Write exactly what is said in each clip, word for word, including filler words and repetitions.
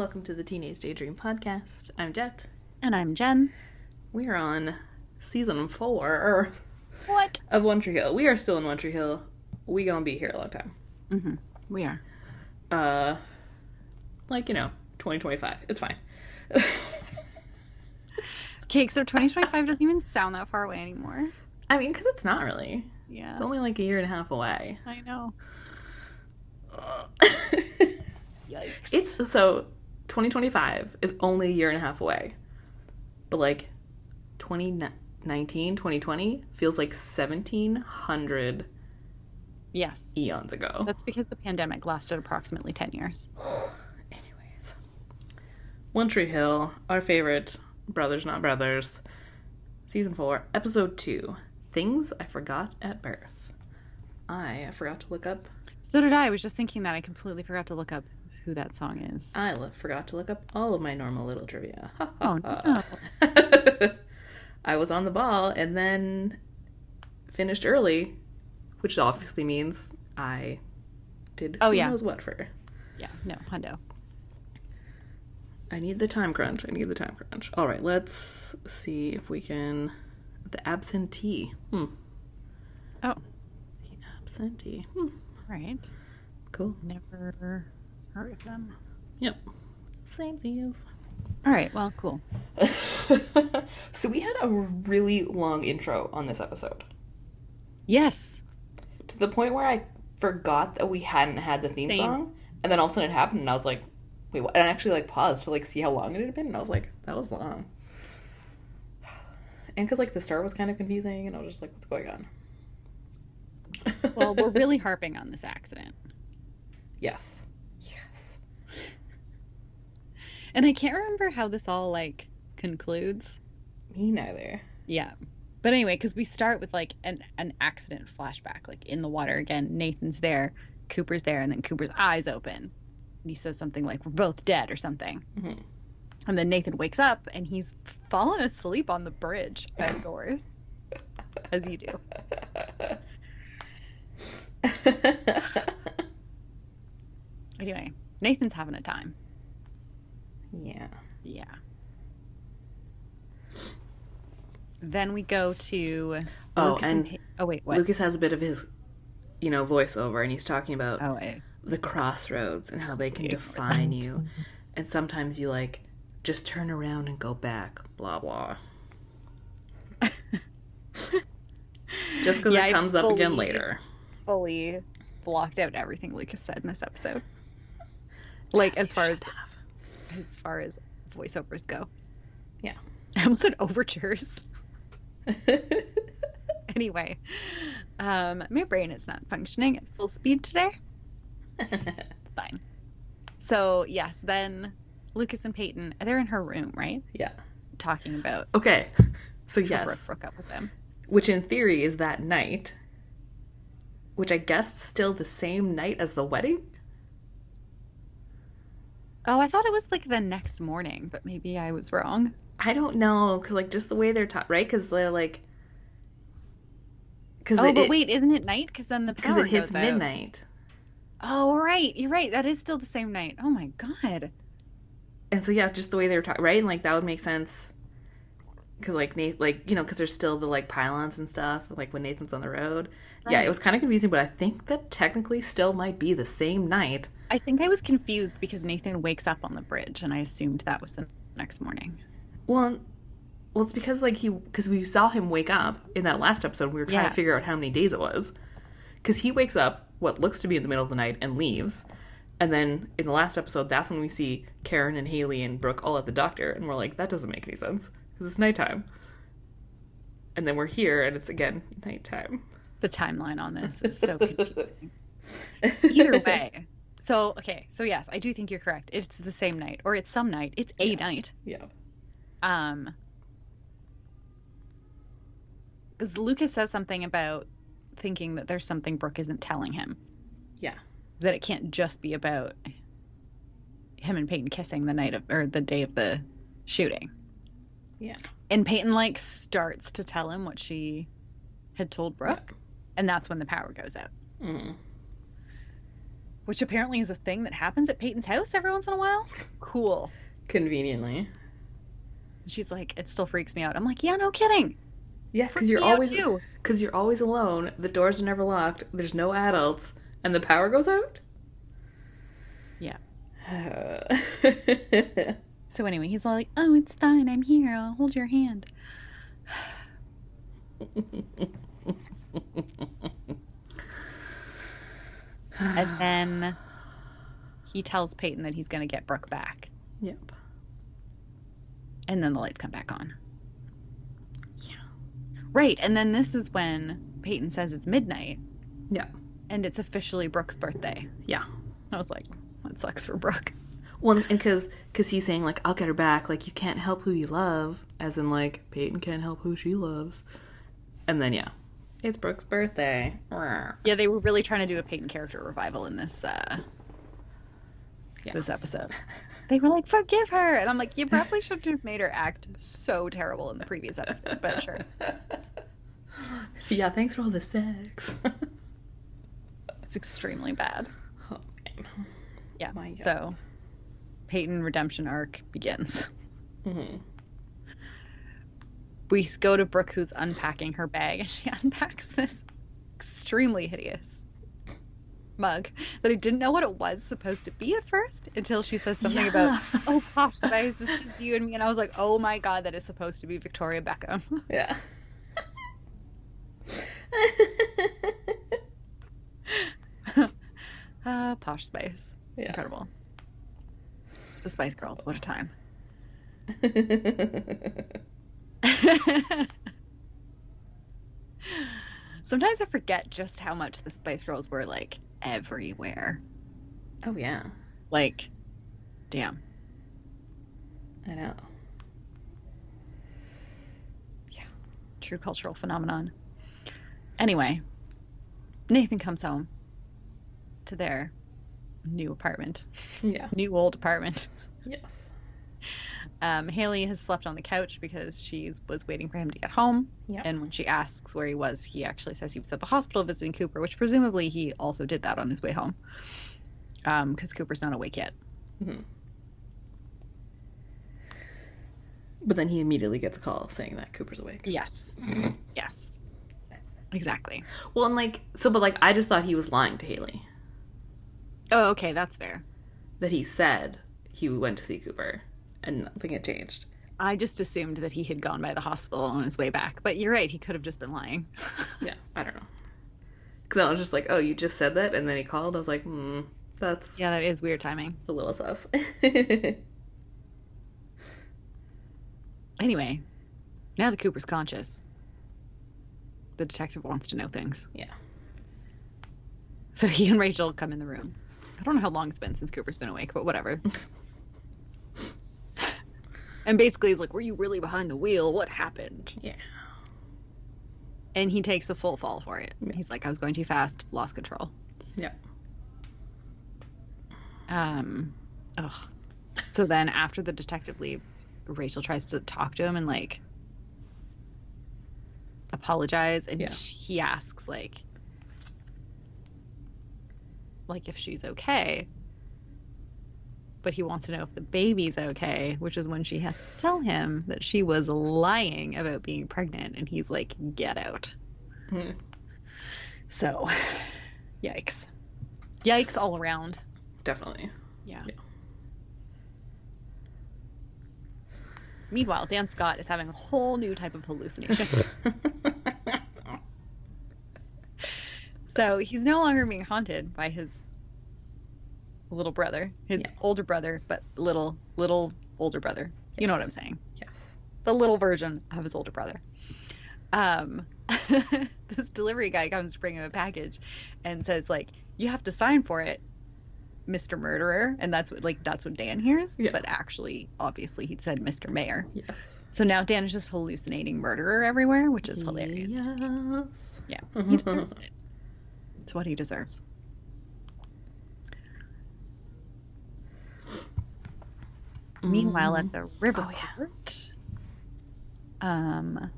welcome to the Teenage Daydream podcast. I'm Jet. And I'm Jen. We are on season four What? of One Tree Hill. We are still in One Tree Hill. We gonna be here a long time. Mm-hmm. We are. Uh, like, you know, twenty twenty-five. It's fine. Okay, so twenty twenty-five doesn't even sound that far away anymore. I mean, because it's not really. Yeah. It's only like a year and a half away. I know. Yikes. It's, so, twenty twenty-five is only a year and a half away. But, like, twenty nineteen, twenty twenty feels like seventeen hundred Yes. eons ago. That's because the pandemic lasted approximately ten years. Anyways. One Tree Hill, our favorite Brothers Not Brothers, season four, episode two, Things I Forgot at Birth. I, I forgot to look up. So did I. I was just thinking that. I completely forgot to look up who that song is. I lo- forgot to look up all of my normal little trivia. Oh, no. I was on the ball and then finished early, which obviously means I did Oh, who yeah. knows what for. Yeah, no, hundo. I need the time crunch. I need the time crunch. All right, let's see if we can... The absentee. Hmm. Oh. The absentee. Hmm. Right. Cool. Never heard of them. Yep. Same thing. All right, well, cool. So we had a really long intro on this episode. Yes. To the point where I forgot that we hadn't had the theme Same. song. And then all of a sudden it happened and I was like, wait, what? And I actually like paused to like see how long it had been. And I was like, that was long. And because like the start was kind of confusing and I was just like, what's going on? Well, we're really harping on this accident. Yes. Yes. And I can't remember how this all, like, concludes. Me neither. Yeah. But anyway, because we start with, like, an, an accident flashback, like, in the water again. Nathan's there, Cooper's there, and then Cooper's eyes open. And he says something like, we're both dead or something. Mm-hmm. And then Nathan wakes up, and he's fallen asleep on the bridge outdoors. As you do. Anyway, Nathan's having a time. Yeah. Yeah. Then we go to Oh, Lucas and Pa- oh wait, what? Lucas has a bit of his, you know, voiceover, and he's talking about Oh, I... the crossroads and how they can Okay. define you. And sometimes you, like, just turn around and go back, blah, blah. Just because Yeah, it I comes up again fully- later. fully blocked out everything Lucas said in this episode. Like as you far as should have. as far as voiceovers go. Yeah. I almost said overtures. Anyway, um, my brain is not functioning at full speed today. It's fine. So yes, then Lucas and Peyton, they're in her room, right? Yeah. Talking about Okay. So how yes. Brooke broke up with him. Which in theory is that night. Which I guess still the same night as the wedding? Oh, I thought it was like the next morning, but maybe I was wrong. I don't know, because like just the way they're taught, right? Because they're like, because Oh, it, but wait, isn't it night? Because then the because power it hits goes out. midnight, Oh, right. You're right. That is still the same night. Oh my god. and so yeah, just the way they're taught, right? And like that would make sense, because like Nate, like you know, because there's still the like pylons and stuff, like when Nathan's on the road. Yeah, Right. it was kind of confusing, but I think that technically still might be the same night. I think I was confused because Nathan wakes up on the bridge, and I assumed that was the next morning. Well, well, it's because like he, because we saw him wake up in that last episode. We were trying Yeah. to figure out how many days it was, because he wakes up what looks to be in the middle of the night and leaves, and then in the last episode, that's when we see Karen and Haley and Brooke all at the doctor, and we're like, that doesn't make any sense because it's nighttime. And then we're here, and it's again nighttime. The timeline on this is so confusing. Either way. So, okay. So, yes, I do think you're correct. It's the same night, or it's some night. It's a Yeah. night. Yeah. Um, because Lucas says something about thinking that there's something Brooke isn't telling him. Yeah. That it can't just be about him and Peyton kissing the night of, or the day of the shooting. Yeah. And Peyton, like, starts to tell him what she had told Brooke. Yeah. And that's when the power goes out. Mm. which apparently is a thing that happens at Peyton's house every once in a while. Cool. Conveniently. She's like, it still freaks me out. I'm like, yeah, no kidding. Yeah, because you're always because you're always alone. The doors are never locked. There's no adults, and the power goes out. Yeah. So anyway, he's all like, "Oh, it's fine. I'm here. I'll hold your hand." And then he tells Peyton that he's going to get Brooke back. Yep. And then the lights come back on. Yeah. Right. And then this is when Peyton says it's midnight. Yeah. And it's officially Brooke's birthday. Yeah. I was like, that sucks for Brooke. Well, and because cause he's saying, like, I'll get her back. Like, you can't help who you love. As in, like, Peyton can't help who she loves. And then, yeah. It's Brooke's birthday. Yeah, they were really trying to do a Peyton character revival in this, uh, yeah. this episode. They were like, forgive her. And I'm like, you probably should have made her act so terrible in the previous episode, but sure. Yeah, thanks for all the sex. It's extremely bad. Oh, man. Yeah, My God. So Peyton redemption arc begins. Mm-hmm. We go to Brooke, who's unpacking her bag, and she unpacks this extremely hideous mug that I didn't know what it was supposed to be at first until she says something yeah. about, oh, Posh Spice, it's just you and me. And I was like, oh my God, that is supposed to be Victoria Beckham. Yeah. uh, Posh Spice. Yeah. Incredible. The Spice Girls, what a time. Sometimes I forget just how much the Spice Girls were, like, everywhere. Oh, yeah. Like, damn. I know. Yeah. True cultural phenomenon. Anyway, Nathan comes home to their new apartment. Yeah. New old apartment. Yes. Um, Haley has slept on the couch because she was waiting for him to get home. Yep. And when she asks where he was, he actually says he was at the hospital visiting Cooper, which presumably he also did that on his way home. Um, because Cooper's not awake yet. Mm-hmm. But then he immediately gets a call saying that Cooper's awake. Yes. Yes. Exactly. Well, and like, so, but like, I just thought he was lying to Haley. Oh, okay, that's fair. That he said he went to see Cooper. And nothing had changed. I just assumed that he had gone by the hospital on his way back. But you're right, he could have just been lying. Yeah, I don't know. Because I was just like, oh, you just said that? And then he called. I was like, hmm, that's... Yeah, that is weird timing. A little sus. Anyway, now that Cooper's conscious, the detective wants to know things. Yeah. So he and Rachel come in the room. I don't know how long it's been since Cooper's been awake, but whatever. And basically he's like, were you really behind the wheel? What happened? Yeah. And he takes a full fall for it. Yeah. He's like, I was going too fast, lost control. Yeah. Um, ugh. So then after the detective leaves, Rachel tries to talk to him and, like, apologize. And yeah. he asks, like, like if she's okay. But he wants to know if the baby's okay, which is when she has to tell him that she was lying about being pregnant. And he's like, get out. Hmm. So, yikes. Yikes all around. Definitely. Yeah. yeah. Meanwhile, Dan Scott is having a whole new type of hallucination. So he's no longer being haunted by his little brother, his yeah. older brother, but little, little older brother. Yes. You know what I'm saying? Yes. The little version of his older brother. Um, this delivery guy comes to bring him a package and says, like, you have to sign for it, Mister Murderer. And that's what, like, that's what Dan hears. Yeah. But actually, obviously, he'd said Mister Mayor. Yes. So now Dan is just hallucinating murderer everywhere, which is hilarious. Yes. Yeah, he deserves it. It's what he deserves. Mm. Meanwhile, at the river oh, yeah. port, um,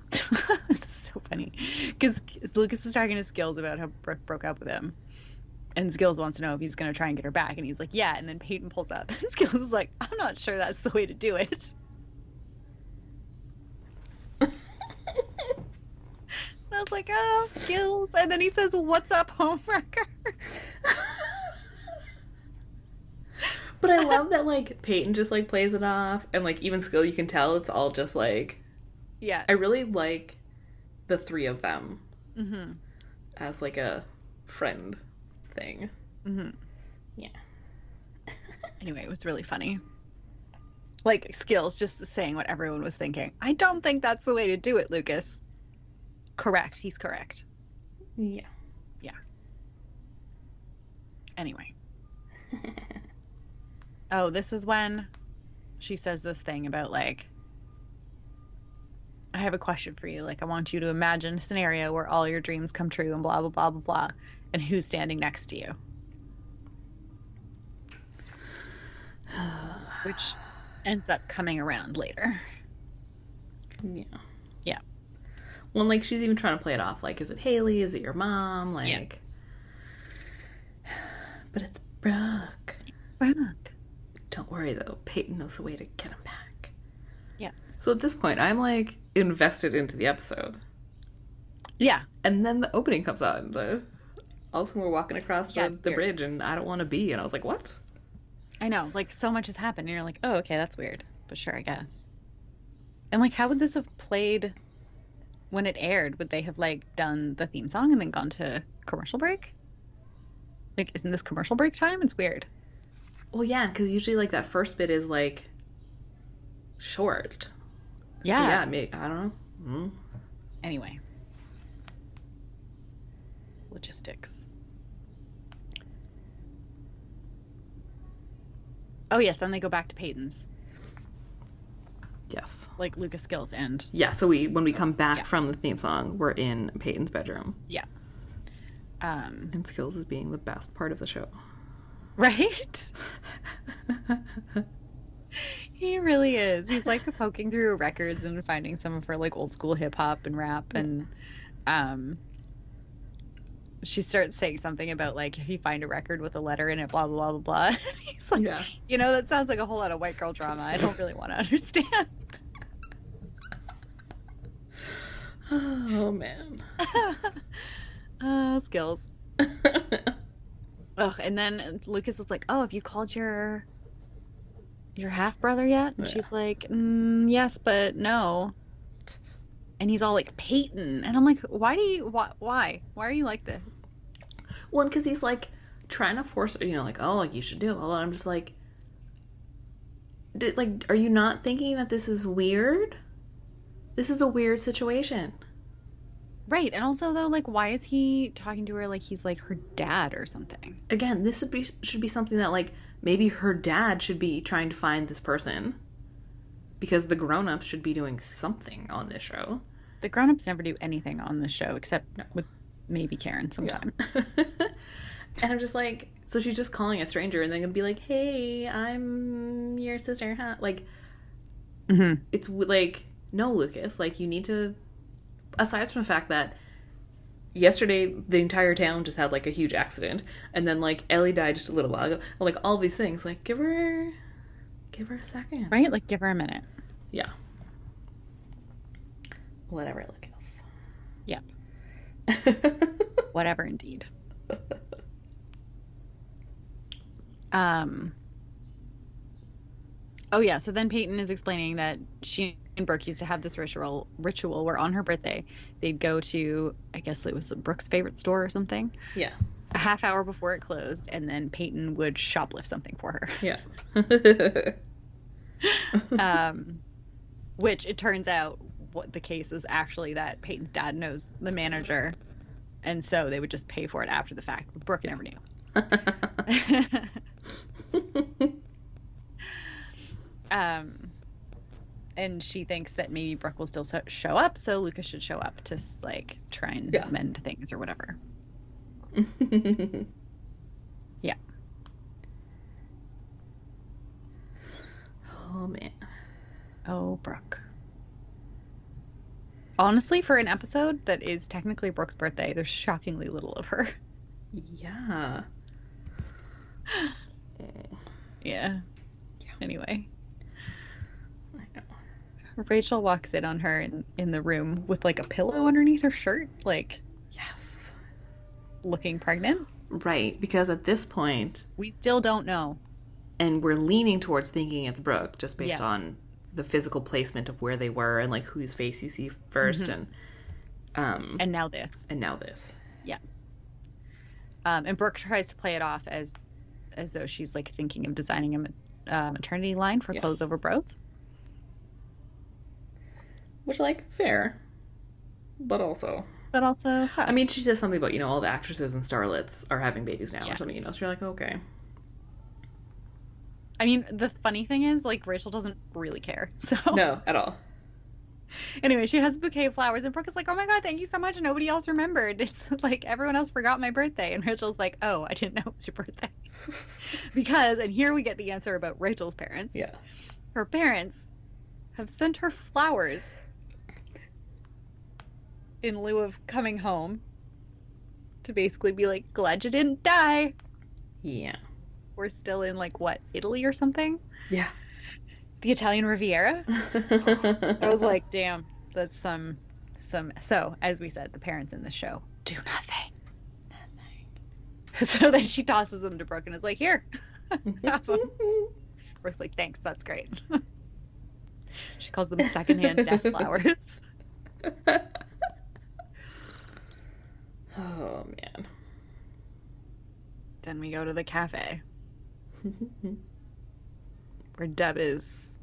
this is so funny because Lucas is talking to Skills about how Brooke broke up with him, And Skills wants to know if he's going to try and get her back. And he's like, yeah. And then Peyton pulls up. And Skills is like, I'm not sure that's the way to do it. And I was like, oh, Skills. And then he says, what's up, homewrecker? But I love that, like, Peyton just, like, plays it off. And, like, even Skill, you can tell it's all just, like... Yeah. I really like the three of them Mm-hmm. as, like, a friend thing. Mm-hmm. Yeah. Anyway, it was really funny. Like, Skills just saying what everyone was thinking. I don't think that's the way to do it, Lucas. Correct. He's correct. Yeah. Yeah. Anyway. Oh, this is when she says this thing about, like, I have a question for you. Like, I want you to imagine a scenario where all your dreams come true and blah, blah, blah, blah, blah. And who's standing next to you? Which ends up coming around later. Yeah. Yeah. Well, like, she's even trying to play it off. Like, is it Haley? Is it your mom? Like... Yeah. But it's Brooke. Brooke. Don't worry, though. Peyton knows the way to get him back. Yeah. So at this point, I'm, like, invested into the episode. Yeah. And then the opening comes on. The... All of a sudden, we're walking across Yeah, the, it's the weird. bridge, and I don't want to be. And I was like, what? I know. Like, so much has happened. And you're like, oh, okay, that's weird. But sure, I guess. And, like, how would this have played when it aired? Would they have, like, done the theme song and then gone to commercial break? Like, isn't this commercial break time? It's weird. Well, yeah, because usually, like, that first bit is, like, short. Yeah. So, yeah, maybe, I don't know. Mm. Anyway. Logistics. Oh, yes, then they go back to Peyton's. Yes. Like, Lucas Skills and... Yeah, so we when we come back Yeah. from the theme song, we're in Peyton's bedroom. Yeah. Um, And Skills is being the best part of the show. right? He really is. He's, like, poking through her records and finding some of her, like, old school hip-hop and rap. And, um... she starts saying something about, like, if you find a record with a letter in it, blah, blah, blah, blah, blah. He's like, Yeah. you know, that sounds like a whole lot of white girl drama. I don't really want to understand. Oh, man. uh, Skills. Ugh, and then Lucas is like, oh, have you called your your half-brother yet? And Yeah. she's like, mm, yes, but no. And he's all like, Peyton. And I'm like, why do you, why, why? Why are you like this? Well, because he's, like, trying to force, you know, like, oh, like, you should do it. And I'm just like, did, like, are you not thinking that this is weird? This is a weird situation. Right. And also, though, like, why is he talking to her like he's, like, her dad or something? Again, this should be, should be something that, like, maybe her dad should be trying to find this person. Because the grown-ups should be doing something on this show. The grown-ups never do anything on this show except No. with maybe Karen sometime. Yeah. And I'm just like, so she's just calling a stranger and then gonna be like, hey, I'm your sister, huh? Like, Mm-hmm. it's w- like, no, Lucas, like, you need to, aside from the fact that yesterday the entire town just had, like, a huge accident, and then, like, Ellie died just a little while ago, and, like, all these things, like, give her, give her a second. Right? Like, give her a minute. Yeah. Whatever, Lucas. Yep. Whatever, indeed. Um. Oh yeah. So then Peyton is explaining that she and Brooke used to have this ritual ritual where on her birthday they'd go to, I guess it was Brooke's favorite store or something, Yeah. a half hour before it closed, and then Peyton would shoplift something for her. Yeah. Um, which it turns out what the case is actually that Peyton's dad knows the manager, and so they would just pay for it after the fact. But Brooke never knew. um, and she thinks that maybe Brooke will still so- show up, so Lucas should show up to like try and Yeah. mend things or whatever. Yeah. Oh, man. Oh, Brooke. Honestly, for an episode that is technically Brooke's birthday, there's shockingly little of her. Yeah. Yeah. Yeah. Anyway, I know. Rachel walks in on her in, in the room with like a pillow underneath her shirt, like Yes. looking pregnant. Right, because at this point, We still don't know. and we're leaning towards thinking it's Brooke just based Yes. on the physical placement of where they were and like whose face you see 1st Mhm. and um And now this. and now this. Yeah. Um, and Brooke tries to play it off as as though she's like thinking of designing a ma- uh, maternity line for Yeah. clothes over bros. Which, like, fair. But also, But also sus. I mean, she says something about, you know, all the actresses and starlets are having babies now Yeah. or something, you know, so you're like, okay. I mean, the funny thing is, like, Rachel doesn't really care. So No, at all. anyway, she has a bouquet of flowers, and Brooke is like, "Oh my god, thank you so much." And nobody else remembered. It's like everyone else forgot my birthday, and Rachel's like, "Oh, I didn't know it was your birthday." Because, and here we get the answer about Rachel's parents. Yeah. Her parents have sent her flowers in lieu of coming home to basically be like, "Glad you didn't die." Yeah. We're still in like what, Italy or something? Yeah. The Italian Riviera. I was like, damn, that's some some so as we said, the parents in the show do nothing. Nothing. So then she tosses them to Brooke and is like, "Here." Have 'em. Brooke's like, "Thanks, that's great." She calls them secondhand death flowers. Oh, man. Then we go to the cafe where Deb is,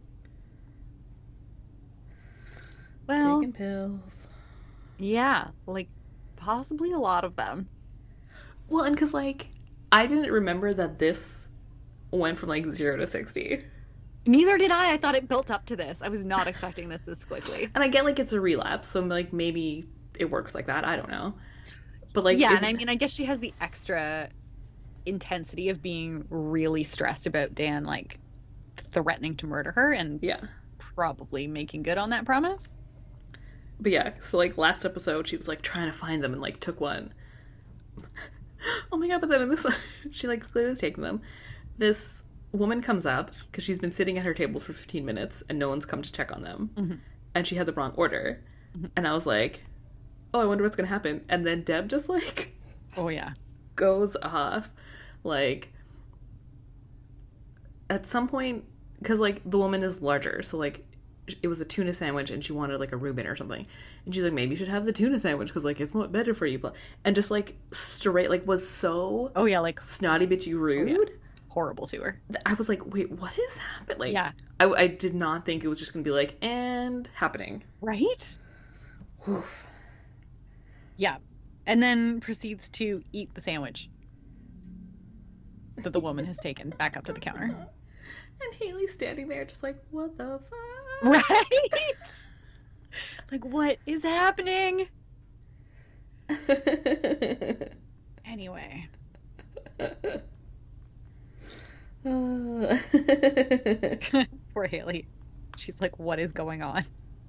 well, Taking pills. yeah, like possibly a lot of them. Well, and because, like, I didn't remember that this went from, like, zero to sixty. Neither did I. I thought it built up to this. I was not expecting this this quickly. And I get, like, it's a relapse, so, like, maybe it works like that. I don't know. But, like... Yeah, it- and I mean, I guess she has the extra intensity of being really stressed about Dan, like, threatening to murder her and Yeah. probably making good on that promise. But yeah, so, like, last episode, she was, like, trying to find them and, like, took one. Oh my god, but then in this one, she, like, clearly is taking them. This woman comes up, because she's been sitting at her table for fifteen minutes, and no one's come to check on them. Mm-hmm. And she had the wrong order. Mm-hmm. And I was like, oh, I wonder what's gonna happen. And then Deb just, like, Oh, yeah. goes off. Like, at some point, because, like, the woman is larger, so, like, it was a tuna sandwich and she wanted, like, a Reuben or something. And she's like, maybe you should have the tuna sandwich because, like, it's more better for you. Blah. And just, like, straight, like, was so Oh, yeah, like snotty bitchy rude. horrible to her. I was like, wait, what is happening? Like, Yeah. I, I did not think it was just going to be like, and happening. Right? Oof. Yeah. And then proceeds to eat the sandwich that the woman has taken back up to the counter. And Haley's standing there just like, what the fuck? Right? Like, what is happening? Anyway. Uh. Poor Haley. She's like, what is going on?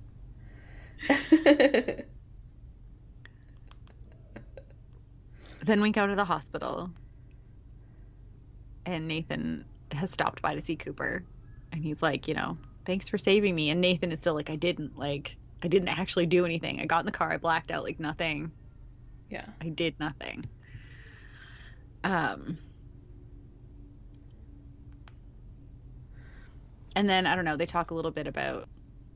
Then we go to the hospital. And Nathan has stopped by to see Cooper. And he's like, you know, thanks for saving me. And Nathan is still like, I didn't, like, I didn't actually do anything. I got in the car, I blacked out, like, nothing. Yeah. I did nothing. Um, and then, I don't know, they talk a little bit about,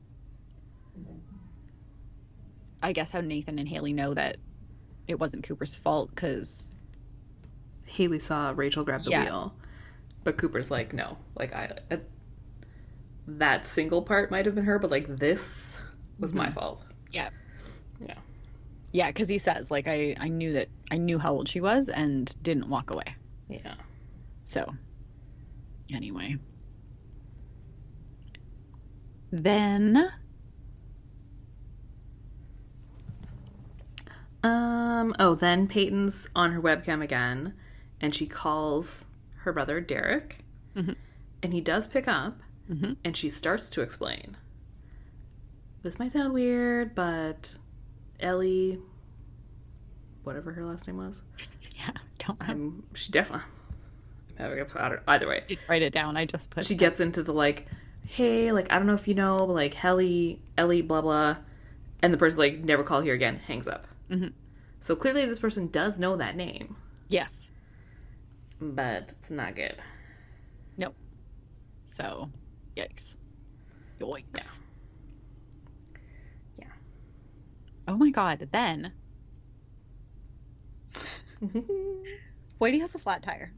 I guess, how Nathan and Haley know that it wasn't Cooper's fault because, Haley saw Rachel grab the Yeah. wheel, but Cooper's like, no, like I, uh, that single part might have been her, but like this was my fault. yeah, Yeah. yeah, because he says, like, I, I knew that, I knew how old she was and didn't walk away. Yeah. So, anyway. Then, Um. Oh, then Peyton's on her webcam again, and she calls her brother Derek, Mhm. and he does pick up, Mhm. and she starts to explain. This might sound weird, but Ellie, whatever her last name was, yeah, don't know. I'm she definitely. I'm having a powder. Either way. I did write it down. I just put She gets into the, like, hey, like, I don't know if you know, but, like, Helly, Ellie, blah, blah. And the person, like, never call here again, hangs up. Mm-hmm. So clearly this person does know that name. Yes. But it's not good. Nope. So, yikes. Yoinks. Yeah. Yeah. Oh my god, then Whitey has a flat tire.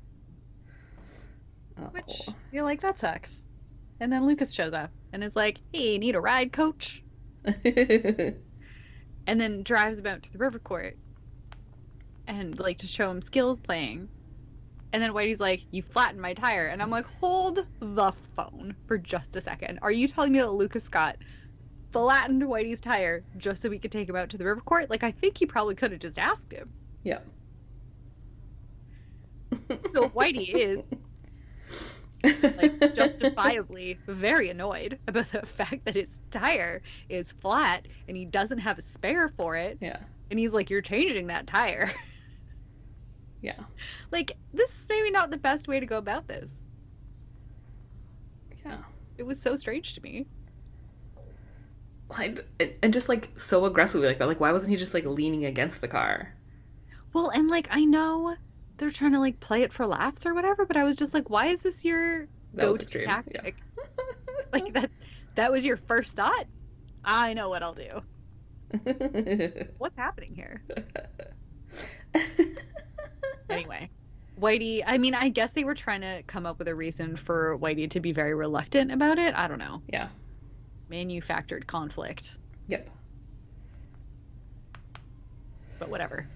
Oh. Which, you're like, that sucks. And then Lucas shows up and is like, hey, need a ride, coach? And then drives him out to the river court and, like, to show him skills playing. And then Whitey's like, you flattened my tire. And I'm like, hold the phone for just a second. Are you telling me that Lucas Scott flattened Whitey's tire just so we could take him out to the river court? Like, I think he probably could have just asked him. Yeah. So Whitey is, like, justifiably very annoyed about the fact that his tire is flat and he doesn't have a spare for it. Yeah. And he's like, you're changing that tire. Yeah. Like, this is maybe not the best way to go about this. Yeah. It was so strange to me. I, and just, like, so aggressively like that. Like, why wasn't he just, like, leaning against the car? Well, and, like, I know they're trying to, like, play it for laughs or whatever, but I was just like, why is this your That was go-to extreme. tactic? Yeah. Like, that that was your first thought? I know what I'll do. What's happening here? Anyway, Whitey, I mean, I guess they were trying to come up with a reason for Whitey to be very reluctant about it. I don't know. Yeah. Manufactured conflict. Yep. But whatever.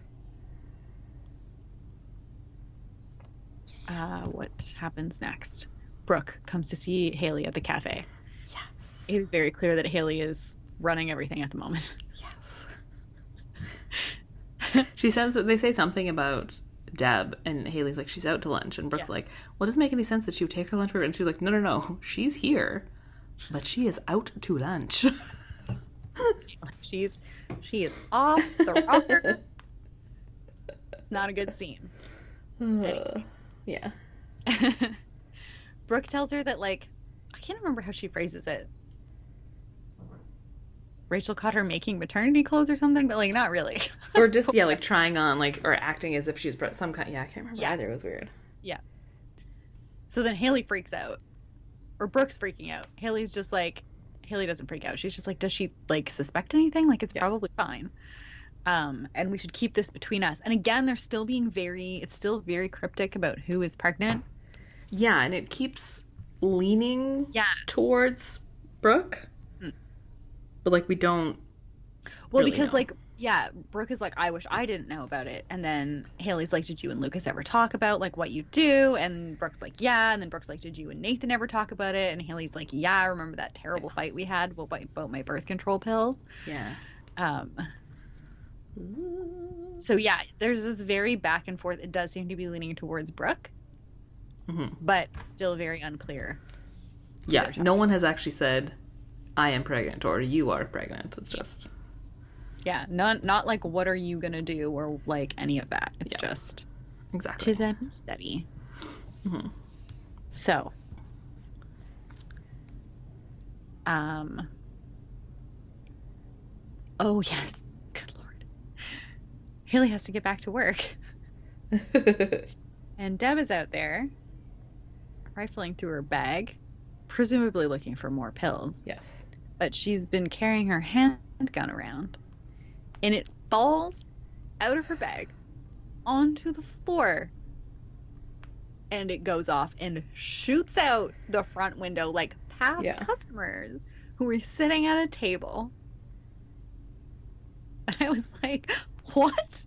Uh, what happens next? Brooke comes to see Haley at the cafe. Yes. It is very clear that Haley is running everything at the moment. Yes. She says that they say something about Deb, and Haley's like, she's out to lunch, and Brooke's Yeah. like, well, it doesn't make any sense that she would take her lunch break. And she's like, no, no, no, she's here, but she is out to lunch. She's she is off the rocker. Not a good scene. Uh, yeah. Brooke tells her that, like, I can't remember how she phrases it. Rachel caught her making maternity clothes or something, but, like, not really. Or just, yeah, like, trying on, like, or acting as if she's pre- some kind, yeah, I can't remember Yeah. either, it was weird. Yeah. So then Haley freaks out. Or Brooke's freaking out. Haley's just like, Haley doesn't freak out. She's just like, does she, like, suspect anything? Like, it's Yeah. probably fine. Um, and we should keep this between us. And again, they're still being very, it's still very cryptic about who is pregnant. Yeah, and it keeps leaning Yeah. towards Brooke. Hmm. But, like, we don't Well, really because, know. like, yeah, Brooke is like, I wish I didn't know about it. And then Haley's like, did you and Lucas ever talk about, like, what you do? And Brooke's like, yeah. And then Brooke's like, did you and Nathan ever talk about it? And Haley's like, yeah, I remember that terrible fight we had about about my birth control pills. Yeah. Um, so, yeah, there's this very back and forth. It does seem to be leaning towards Brooke, Mm-hmm. but still very unclear. Yeah, no one has actually said, I am pregnant, or you are pregnant. It's just... Yeah, not, not like, what are you going to do, or, like, any of that. It's Yeah. just, Exactly. tis a mystery. Mm-hmm. So, um, oh yes, good lord. Haley has to get back to work, and Deb is out there, rifling through her bag, presumably looking for more pills, Yes. but she's been carrying her handgun around, and it falls out of her bag onto the floor. And it goes off and shoots out the front window, like, past Yeah. customers who were sitting at a table. And I was like, what?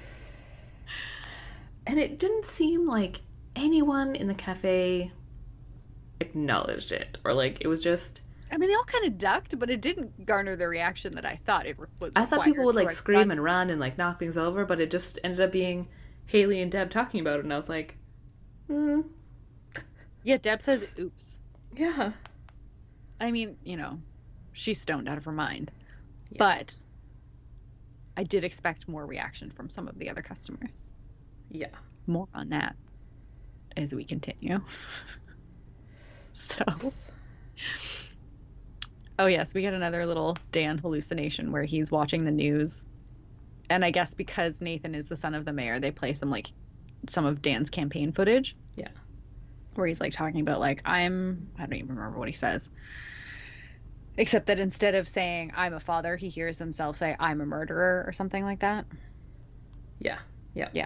And it didn't seem like anyone in the cafe acknowledged it. Or, like, it was just... I mean, they all kind of ducked, but it didn't garner the reaction that I thought it was. I thought people would, like, required scream towards and run and, like, knock things over, but it just ended up being Haley and Deb talking about it, and I was like, hmm, Yeah, Deb says, oops. yeah. I mean, you know, she's stoned out of her mind. Yeah. But I did expect more reaction from some of the other customers. Yeah. More on that. as we continue. So, oh yes, we get another little Dan hallucination where he's watching the news. And I guess because Nathan is the son of the mayor, they play some like some of Dan's campaign footage. Yeah. Where he's like talking about like, I'm, I don't even remember what he says. Except that instead of saying I'm a father, he hears himself say I'm a murderer or something like that. Yeah. Yeah. Yeah.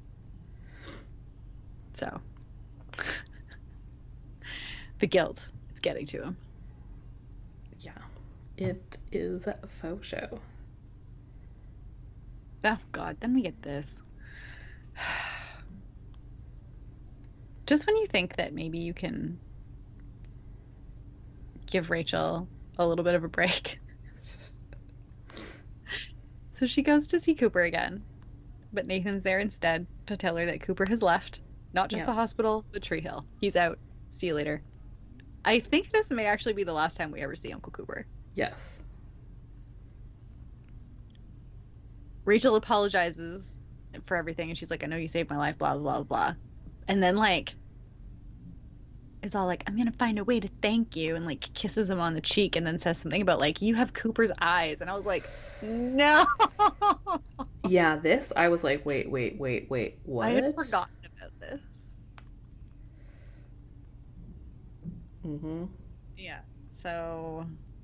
So the guilt is getting to him. Yeah. It is a faux show. Oh God, then we get this. Just when you think that maybe you can give Rachel a little bit of a break. So she goes to see Cooper again, but Nathan's there instead to tell her that Cooper has left. Not just Yeah. the hospital, but Tree Hill. He's out. See you later. I think this may actually be the last time we ever see Uncle Cooper. Yes. Rachel apologizes for everything, and she's like, I know you saved my life, blah, blah, blah. And then, like, is all like, I'm going to find a way to thank you, and, like, kisses him on the cheek, and then says something about, like, you have Cooper's eyes. And I was like, no! Yeah, this, I was like, wait, wait, wait, wait, what? I had forgotten about this. Mm-hmm. Yeah, so...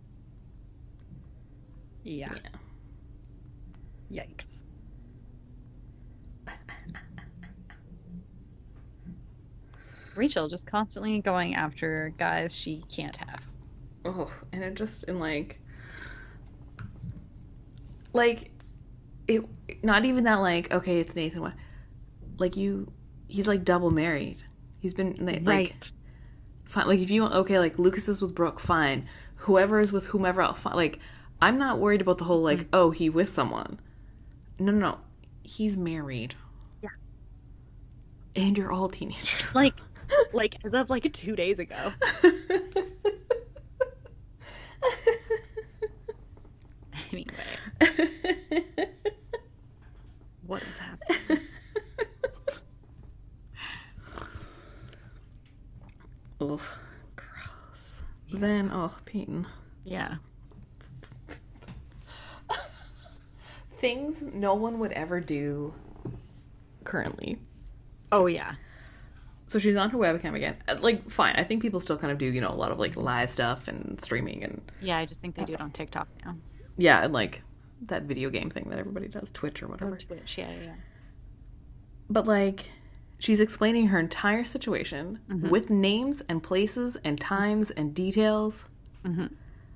Yeah. Yeah. Yikes. Rachel just constantly going after guys she can't have. Oh, and it just, and like, like, it, not even that, like, okay, it's Nathan, what, like, you, he's, like, double married. He's been, like, Right. fine, like, if you, okay, like, Lucas is with Brooke, fine. Whoever is with whomever else, fine. Like, I'm not worried about the whole, like, mm. oh, he with someone. No, no, no. He's married. Yeah. And you're all teenagers. Like, like, as of, like, two days ago. Anyway. What is happening? Ugh, gross. Yeah. Then, oh, Peyton. Yeah. Things no one would ever do currently. Oh, yeah. So she's on her webcam again. Like, fine. I think people still kind of do, you know, a lot of, like, live stuff and streaming and... Yeah, I just think they do it on TikTok now. Yeah, and, like, that video game thing that everybody does, Twitch or whatever. Or Twitch, yeah, yeah. But, like, she's explaining her entire situation mm-hmm. with names and places and times and details. Mm-hmm.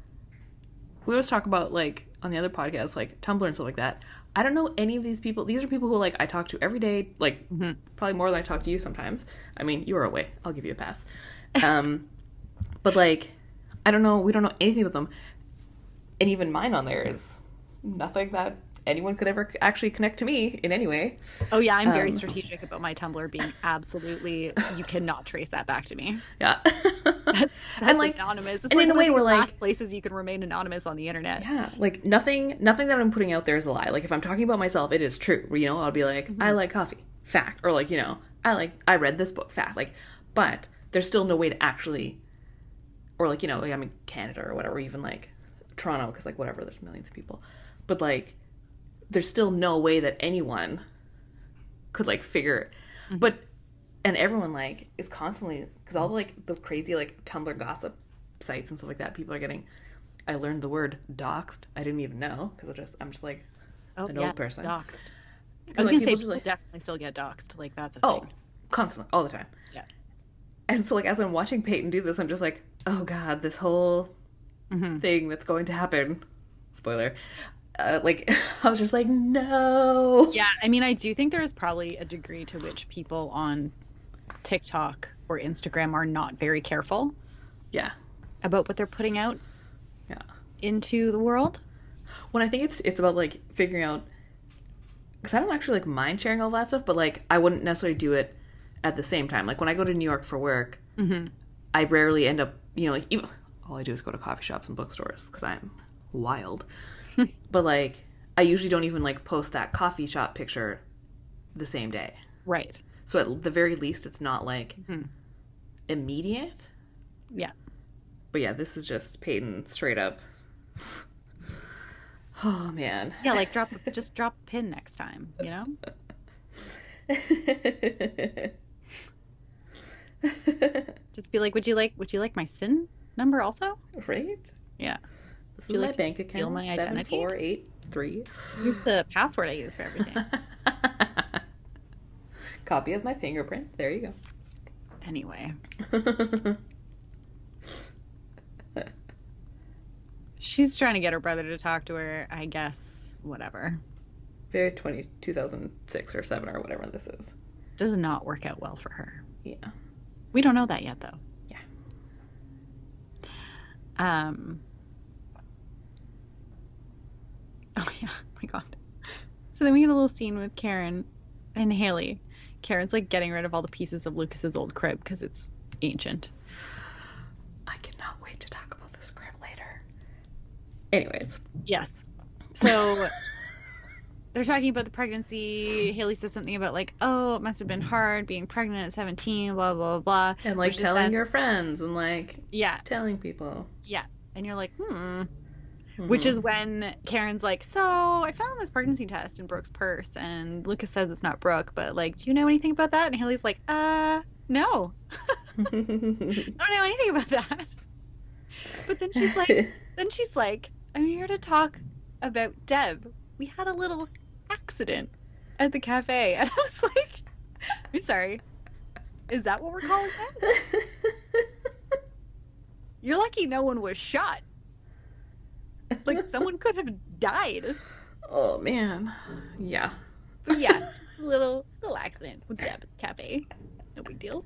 We always talk about, like, on the other podcasts, like, Tumblr and stuff like that. I don't know any of these people. These are people who, like, I talk to every day, like, mm-hmm. probably more than I talk to you sometimes. I mean, you are away. I'll give you a pass. Um, but, like, I don't know. We don't know anything about them. And even mine on there is nothing that anyone could ever actually connect to me in any way. Oh, yeah. I'm very um, strategic about my Tumblr being absolutely, you cannot trace that back to me. Yeah. That's, that's and like, anonymous. It's and like in a way, we're like, last places you can remain anonymous on the internet. Yeah. Like, nothing, nothing that I'm putting out there is a lie. Like, if I'm talking about myself, it is true. You know, I'll be like, mm-hmm. I like coffee. Fact. Or like, you know, I like, I read this book. Fact. Like, but there's still no way to actually, or like, you know, like I'm in Canada or whatever, even like Toronto, because like, whatever, there's millions of people. But like, there's still no way that anyone could like figure mm-hmm. but and everyone like is constantly, because all the like the crazy like Tumblr gossip sites and stuff like that, people are getting, I learned the word doxed. I didn't even know, because I just I'm just like oh, an yes, old person doxed. I was like, gonna say people like, definitely still get doxed, like that's a oh thing. Constantly, all the time. Yeah. And so like as I'm watching Peyton do this, I'm just like, oh god, this whole mm-hmm. thing that's going to happen, spoiler, Uh, like, I was just like, no. Yeah, I mean, I do think there is probably a degree to which people on TikTok or Instagram are not very careful. Yeah. About what they're putting out. Yeah. Into the world. When I think it's it's about like figuring out, because I don't actually like mind sharing all that stuff, but like I wouldn't necessarily do it at the same time. Like when I go to New York for work, mm-hmm. I rarely end up, you know, like even all I do is go to coffee shops and bookstores because I'm wild. But like I usually don't even like post that coffee shop picture the same day. Right. So at the very least, it's not like Hmm. immediate. Yeah. But yeah, this is just Peyton straight up. Oh, man. Yeah, like drop just drop a pin next time, you know? Just be like, would you like would you like my S I N number also? Right? Yeah. This Would you is my like to bank steal account. my seven identity? four eight three. Here's the password I use for everything. Copy of my fingerprint. There you Anyway, go. she's trying to get her brother to talk to her, I guess, whatever. Very twenty, two thousand six or seven or whatever this is. Does not work out well for her. Yeah. We don't know that yet, though. Yeah. Um. Oh, yeah. Oh, my God. So then we get a little scene with Karen and Haley. Karen's, like, getting rid of all the pieces of Lucas's old crib because it's ancient. I cannot wait to talk about this crib later. Anyways. Yes. So they're talking about the pregnancy. Haley says something about, like, oh, it must have been hard being pregnant at seventeen, blah, blah, blah. And, like, Which is telling then- your friends and, like, Yeah. telling people. Yeah. And you're like, hmm. Mhm. Which is when Karen's like, so I found this pregnancy test in Brooke's purse, and Lucas says it's not Brooke, but, like, do you know anything about that? And Haley's like, uh, no. I don't know anything about that. But then she's like, then she's like, I'm here to talk about Deb. We had a little accident at the cafe. And I was like, I'm sorry. Is that what we're calling that? You're lucky no one was shot. Like, someone could have died. Oh, man. Yeah. But yeah, just a little, little accident with Deb at the cafe. No big deal.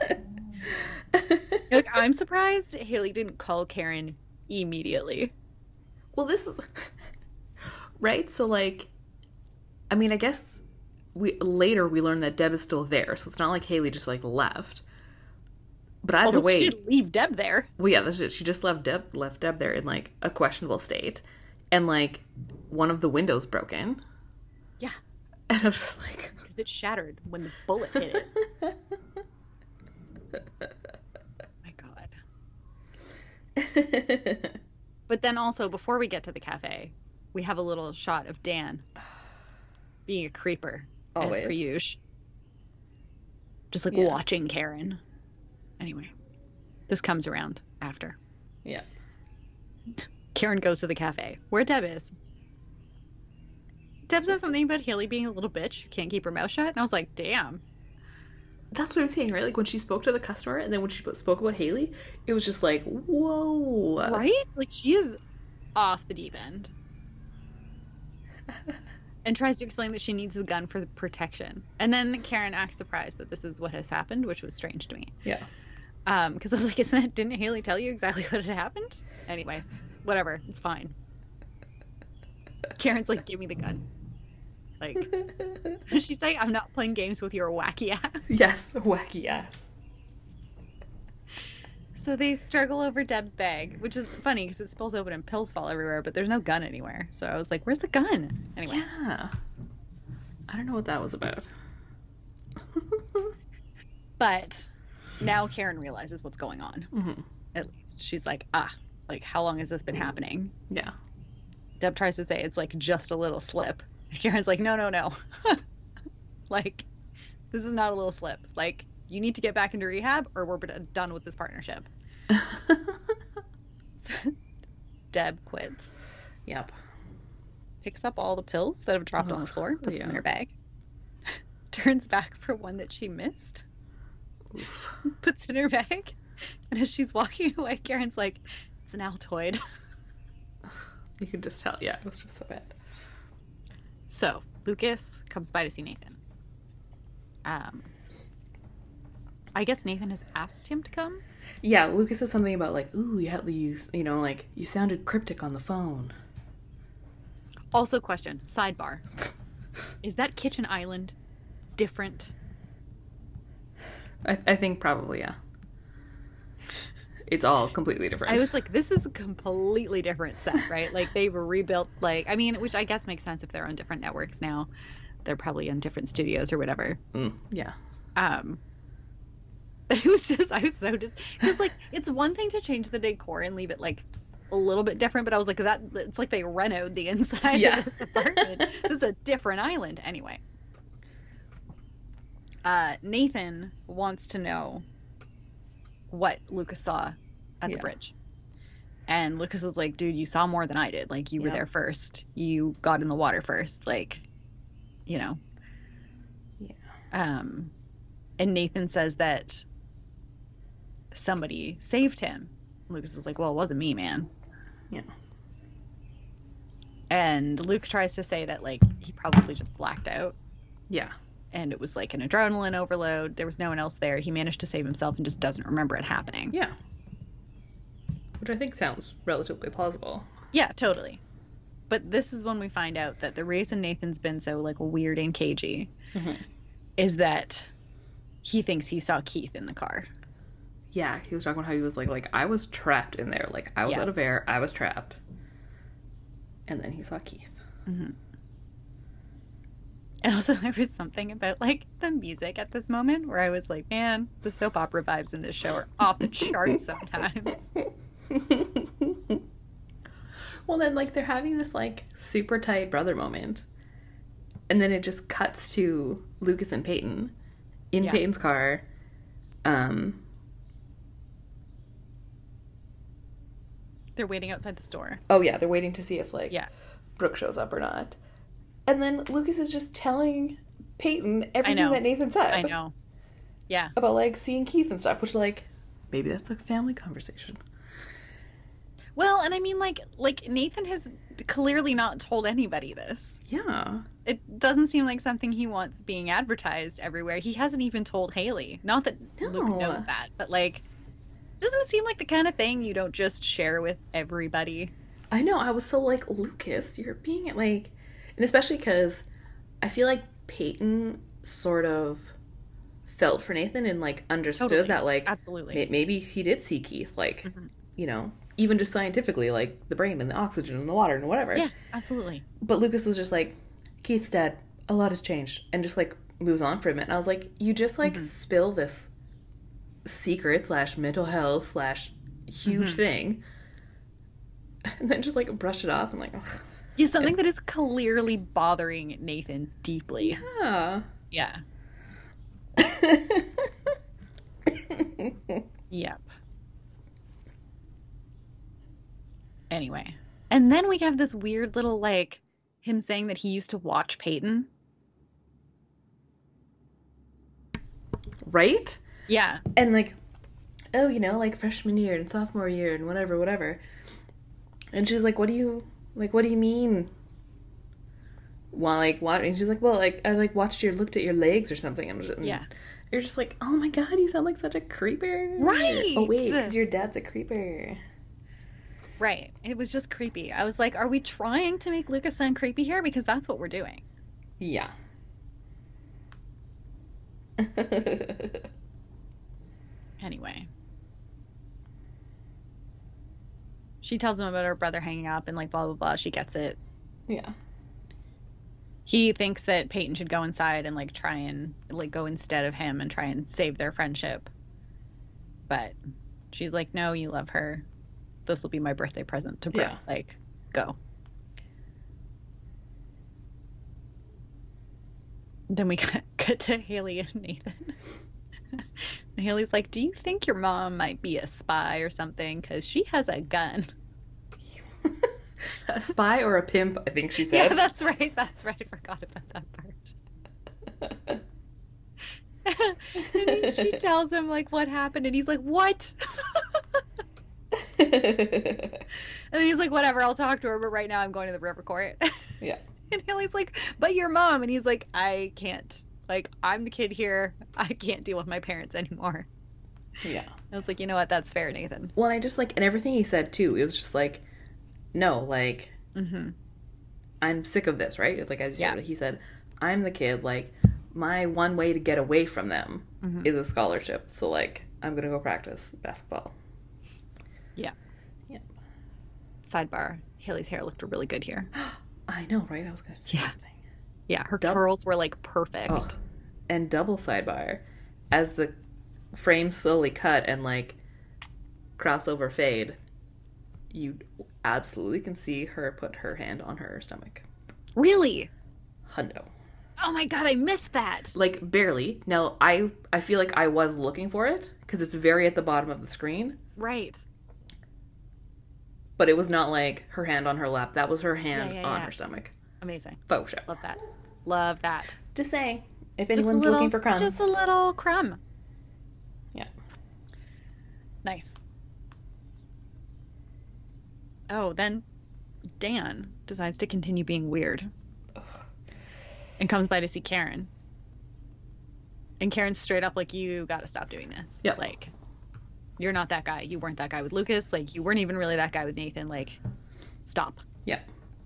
Like, I'm surprised Haley didn't call Karen immediately. Well, this is... Right? So, like... I mean, I guess... we later we learn that Deb is still there, so it's not like Haley just, like, left. But either Although way... she did leave Deb there. Well, yeah, that's it. She just left Deb, left Deb there in, like, a questionable state. And, like, one of the windows broken. Yeah. And I'm just like... Because it shattered when the bullet hit it. My God. But then also, before we get to the cafe, we have a little shot of Dan being a creeper, Always. as per usual. Just, like, Yeah. watching Karen. Anyway, this comes around after. Yeah. Karen goes to the cafe, where Deb is. Deb said something about Haley being a little bitch who can't keep her mouth shut, and I was like, damn. That's what I'm saying, right? Like, when she spoke to the customer, and then when she spoke about Haley, it was just like, whoa. Right? Like, she is off the deep end. And tries to explain that she needs the gun for the protection. And then Karen acts surprised that this is what has happened, which was strange to me. Yeah. Um, because I was like, isn't it, didn't Haley tell you exactly what had happened? Anyway, whatever, it's fine. Karen's like, give me the gun. Like, she's like, I'm not playing games with your wacky ass. Yes, wacky ass. So they struggle over Deb's bag, which is funny because it spills open and pills fall everywhere, but there's no gun anywhere. So I was like, where's the gun? Anyway. Yeah. I don't know what that was about. But now Karen realizes what's going on. Mm-hmm. At least she's like, ah, like, how long has this been happening? Yeah. Deb tries to say it's like just a little slip. Karen's like, no, no, no. Like, this is not a little slip. Like, you need to get back into rehab or we're done with this partnership. Deb quits. Yep. Picks up all the pills that have dropped on the floor, puts yeah. them in her bag. Turns back for one that she missed. Oof. Puts it in her bag. And as she's walking away, Karen's like, it's an Altoid. You can just tell. Yeah, it was just so bad. So, Lucas comes by to see Nathan. Um, I guess Nathan has asked him to come. Yeah, Lucas says something about, like, ooh, yeah, you, you know, like, you sounded cryptic on the phone. Also, question, sidebar. Is that kitchen island different? I, I think probably, yeah. It's all completely different. I was like, this is a completely different set, right? Like, they've rebuilt, like, I mean, which I guess makes sense if they're on different networks now. They're probably on different studios or whatever. Mm, yeah. Um, it was just, I was so just, because like, it's one thing to change the decor and leave it like a little bit different, but I was like, that, it's like they renoed the inside Yeah. of this apartment. This is a different island. Anyway. Uh, Nathan wants to know what Lucas saw at Yeah. the bridge. And Lucas is like, dude, you saw more than I did. Like, you were Yeah. there first. You got in the water first. Like, you know. Yeah. Um, and Nathan says that somebody saved him. Lucas is like, well, it wasn't me, man. Yeah. And Luke tries to say that, like, he probably just blacked out. Yeah. And it was like an adrenaline overload. There was no one else there. He managed to save himself and just doesn't remember it happening. Yeah. Which I think sounds relatively plausible. Yeah, totally. But this is when we find out that the reason Nathan's been so like weird and cagey Mm-hmm. is that he thinks he saw Keith in the car. Yeah, he was talking about how he was like, like, I was trapped in there. Like, I was Yeah. out of air. I was trapped. And then he saw Keith. Mm-hmm. And also there was something about like the music at this moment where I was like, man, the soap opera vibes in this show are off the charts sometimes. Well, then, like, they're having this, like, super tight brother moment. And then it just cuts to Lucas and Peyton in Yeah. Peyton's car. Um, They're waiting outside the store. oh, yeah, they're waiting to see if, like, Yeah. Brooke shows up or not. And then Lucas is just telling Peyton everything know. that Nathan said. I know. Yeah. About, like, seeing Keith and stuff, which, like, maybe that's a family conversation. Well, and I mean, like, like Nathan has clearly not told anybody this. Yeah. It doesn't seem like something he wants being advertised everywhere. He hasn't even told Haley. Not that Luke No. knows that, but like, doesn't it seem like the kind of thing you don't just share with everybody? I know, I was so like, Lucas, you're being like, and especially because I feel like Peyton sort of felt for Nathan and like understood Totally. that like Absolutely. may- maybe he did see Keith, like, Mhm. you know, even just scientifically, like the brain and the oxygen and the water and whatever. Yeah, absolutely. But Lucas was just like, Keith's dead, a lot has changed, and just like moves on from it. And I was like, you just like Mhm. spill this secret slash mental health slash huge Mhm. thing, and then just like brush it off and like, ugh. Yeah, something that is clearly bothering Nathan deeply. Yeah. Yeah. Yep. Anyway. And then we have this weird little, like, him saying that he used to watch Peyton. Right? Yeah. And like, oh, you know, like freshman year and sophomore year and whatever, whatever. And she's like, what do you, like, what do you mean? Well, like, what? And she's like, well, like, I like watched your, looked at your legs or something. And, and Yeah. you're just like, oh my God, you sound like such a creeper. Right. Oh, wait, because your dad's a creeper. Right. It was just creepy. I was like, are we trying to make Lucas sound creepy here? Because that's what we're doing. Yeah. Anyway. She tells him about her brother hanging up and like blah, blah, blah. She gets it. Yeah. He thinks that Peyton should go inside and like try and like go instead of him and try and save their friendship. But she's like, no, you love her. This will be my birthday present to Brooke. Yeah. Like, go. Then we cut, cut to Haley and Nathan. And Haley's like, do you think your mom might be a spy or something? Because she has a gun. A spy or a pimp, I think she Yeah, said. that's right. That's right. I forgot about that part. And he, she tells him, like, what happened. And he's like, what? And then he's like, whatever, I'll talk to her. But right now I'm going to the river court. Yeah. And Haley's like, but your mom. And he's like, I can't. Like, I'm the kid here. I can't deal with my parents anymore. Yeah. I was like, you know what? That's fair, Nathan. Well, and I just like, and everything he said too, it was just like, no, like, Mm-hmm. I'm sick of this, right? It's like, as Yeah. he said, I'm the kid, like, my one way to get away from them Mhm. is a scholarship. So, like, I'm going to go practice basketball. Yeah. Yeah. Sidebar. Haley's hair looked really good here. I know, right? I was going to say Yeah. something. Yeah, her Dub- curls were like perfect. Oh, and double sidebar. as the frames slowly cut and like crossover fade, you absolutely can see her put her hand on her stomach. Really? Hundo. Oh my god, I missed that. Like barely. Now I I feel like I was looking for it because it's very at the bottom of the screen. Right. But it was not like her hand on her lap. That was her hand Yeah, yeah, on yeah. her stomach. Amazing. Faux show. Love that. Love that. Just saying, if Just a anyone's little- looking for crumbs. Just a little crumb. Yeah. Nice. Oh, then Dan decides to continue being weird. Ugh. And comes by to see Karen. And Karen's straight up like, you gotta stop doing this. Yeah. Like, you're not that guy. You weren't that guy with Lucas. Like, you weren't even really that guy with Nathan. Like, stop. Yeah.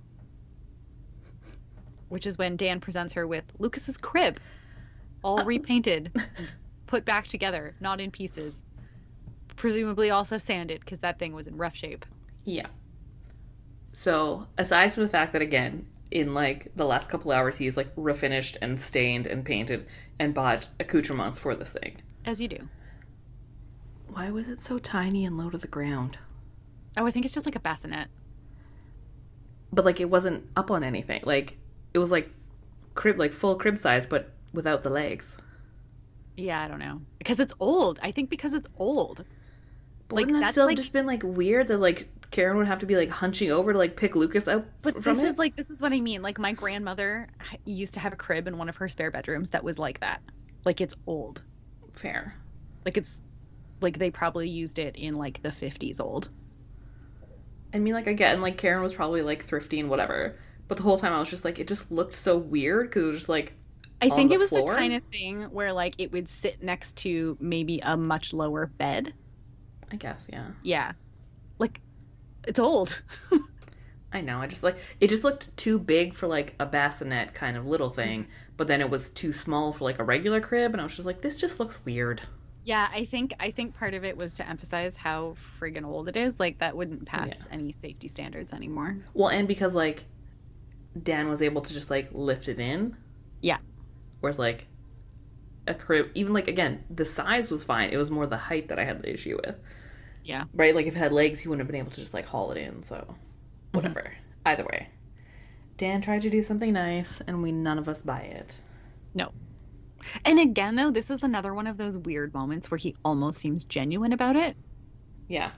Which is when Dan presents her with Lucas's crib. All repainted, put back together, not in pieces. Presumably also sanded, because that thing was in rough shape. Yeah. So, aside from the fact that, again, in, like, the last couple hours, he's, like, refinished and stained and painted and bought accoutrements for this thing. As you do. Why was it so tiny and low to the ground? Oh, I think it's just like a bassinet. But, like, it wasn't up on anything. Like, it was, like, crib, like, full crib size, but without the legs. Yeah, I don't know. Because it's old. I think because it's old. But Like, wouldn't that that's still like- just been, like, weird that, like, Karen would have to be, like, hunching over to, like, pick Lucas up But from this it? is like, this is what I mean. Like, my grandmother h- used to have a crib in one of her spare bedrooms that was like that. Like, it's old. Fair. Like, it's, like, they probably used it in, like, the fifties old. I mean, like, again, like, Karen was probably, like, thrifty and whatever. But the whole time I was just, like, it just looked so weird because it was just, like, I on think the it was floor? the kind of thing where, like, it would sit next to maybe a much lower bed. I guess, yeah. Yeah. Like, it's old. I know. I just, like, it just looked too big for, like, a bassinet kind of little thing. But then it was too small for, like, a regular crib. And I was just like, this just looks weird. Yeah, I think I think part of it was to emphasize how friggin' old it is. Like, that wouldn't pass Yeah. any safety standards anymore. Well, and because, like, Dan was able to just, like, lift it in. Yeah. Whereas, like, a crib, even, like, again, the size was fine. It was more the height that I had the issue with. Yeah. Right? Like, if it had legs, he wouldn't have been able to just, like, haul it in. So, whatever. Mm-hmm. Either way. Dan tried to do something nice, and we none of us buy it. No. And again, though, this is another one of those weird moments where he almost seems genuine about it. Yeah.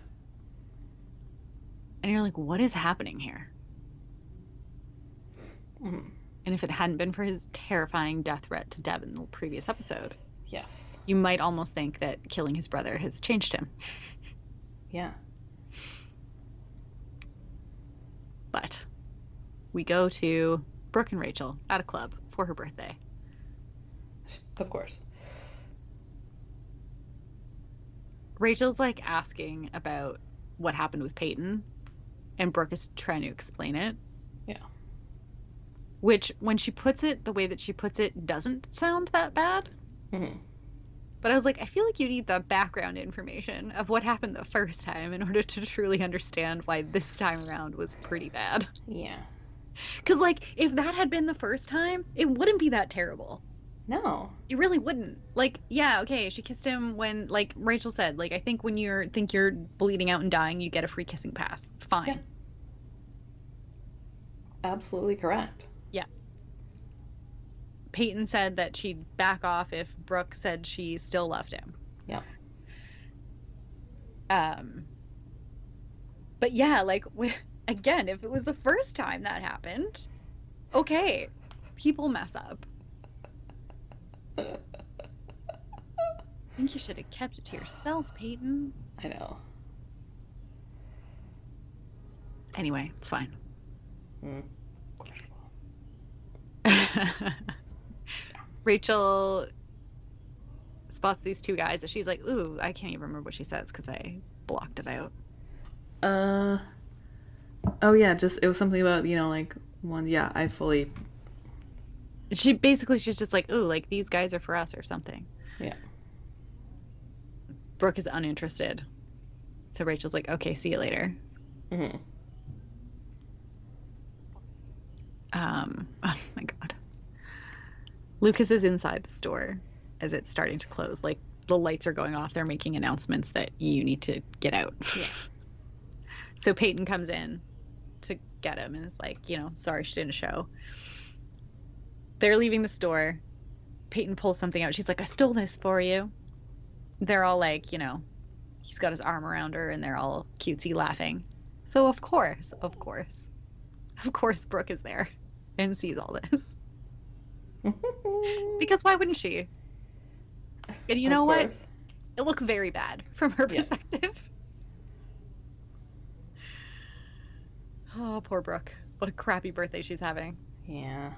And you're like, what is happening here? Mm-hmm. And if it hadn't been for his terrifying death threat to Deb in the previous episode, Yes. you might almost think that killing his brother has changed him. Yeah. But we go to Brooke and Rachel at a club for her birthday. Of course. Rachel's like asking about what happened with Peyton, and Brooke is trying to explain it. Yeah. Which, when she puts it the way that she puts it, doesn't sound that bad. Mm-hmm. But I was like, I feel like you need the background information of what happened the first time in order to truly understand why this time around was pretty bad. Yeah. Because, like, if that had been the first time, it wouldn't be that terrible. No. It really wouldn't. Like, yeah, okay, she kissed him when, like Rachel said, like, I think when you think you're bleeding out and dying, you get a free kissing pass. Fine. Yeah. Absolutely correct. Yeah. Peyton said that she'd back off if Brooke said she still loved him. Yeah. Um. But yeah, like, again, if it was the first time that happened, okay, people mess up. I think you should have kept it to yourself, Peyton. I know. Anyway, it's fine. Mm. Rachel spots these two guys that she's like, ooh, I can't even remember what she says because I blocked it out. Uh. Oh yeah, just it was something about, you know, like one. Yeah, I fully. She basically she's just like, ooh, like these guys are for us or something. Yeah. Brooke is uninterested, so Rachel's like, okay, see you later. Mm-hmm. Um. Oh my god. Lucas is inside the store, as it's starting to close. Like, the lights are going off. They're making announcements that you need to get out. Yeah. So Peyton comes in to get him and is like, you know, sorry she didn't show. They're leaving the store. Peyton pulls something out. She's like, I stole this for you. They're all like, you know, he's got his arm around her and they're all cutesy laughing. So of course, of course, of course Brooke is there and sees all this. Because why wouldn't she? And you know what? It looks very bad from her Yeah. perspective. Oh, poor Brooke. What a crappy birthday she's having. Yeah.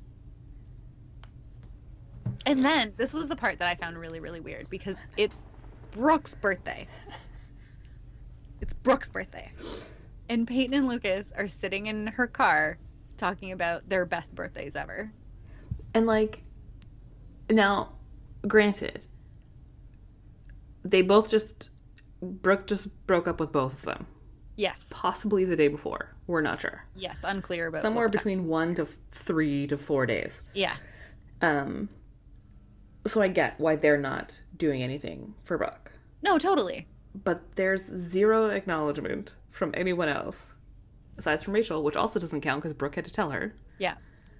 And then, this was the part that I found really, really weird, because it's Brooke's birthday. It's Brooke's birthday. And Peyton and Lucas are sitting in her car talking about their best birthdays ever. And, like, now, granted, they both just, Brooke just broke up with both of them. Yes. Possibly the day before. We're not sure. Yes, unclear about Somewhere what time. between one to three to four days. Yeah. Um, so I get why they're not doing anything for Brooke. No, totally. But there's zero acknowledgement from anyone else, aside from Rachel, which also doesn't count because Brooke had to tell her. Yeah.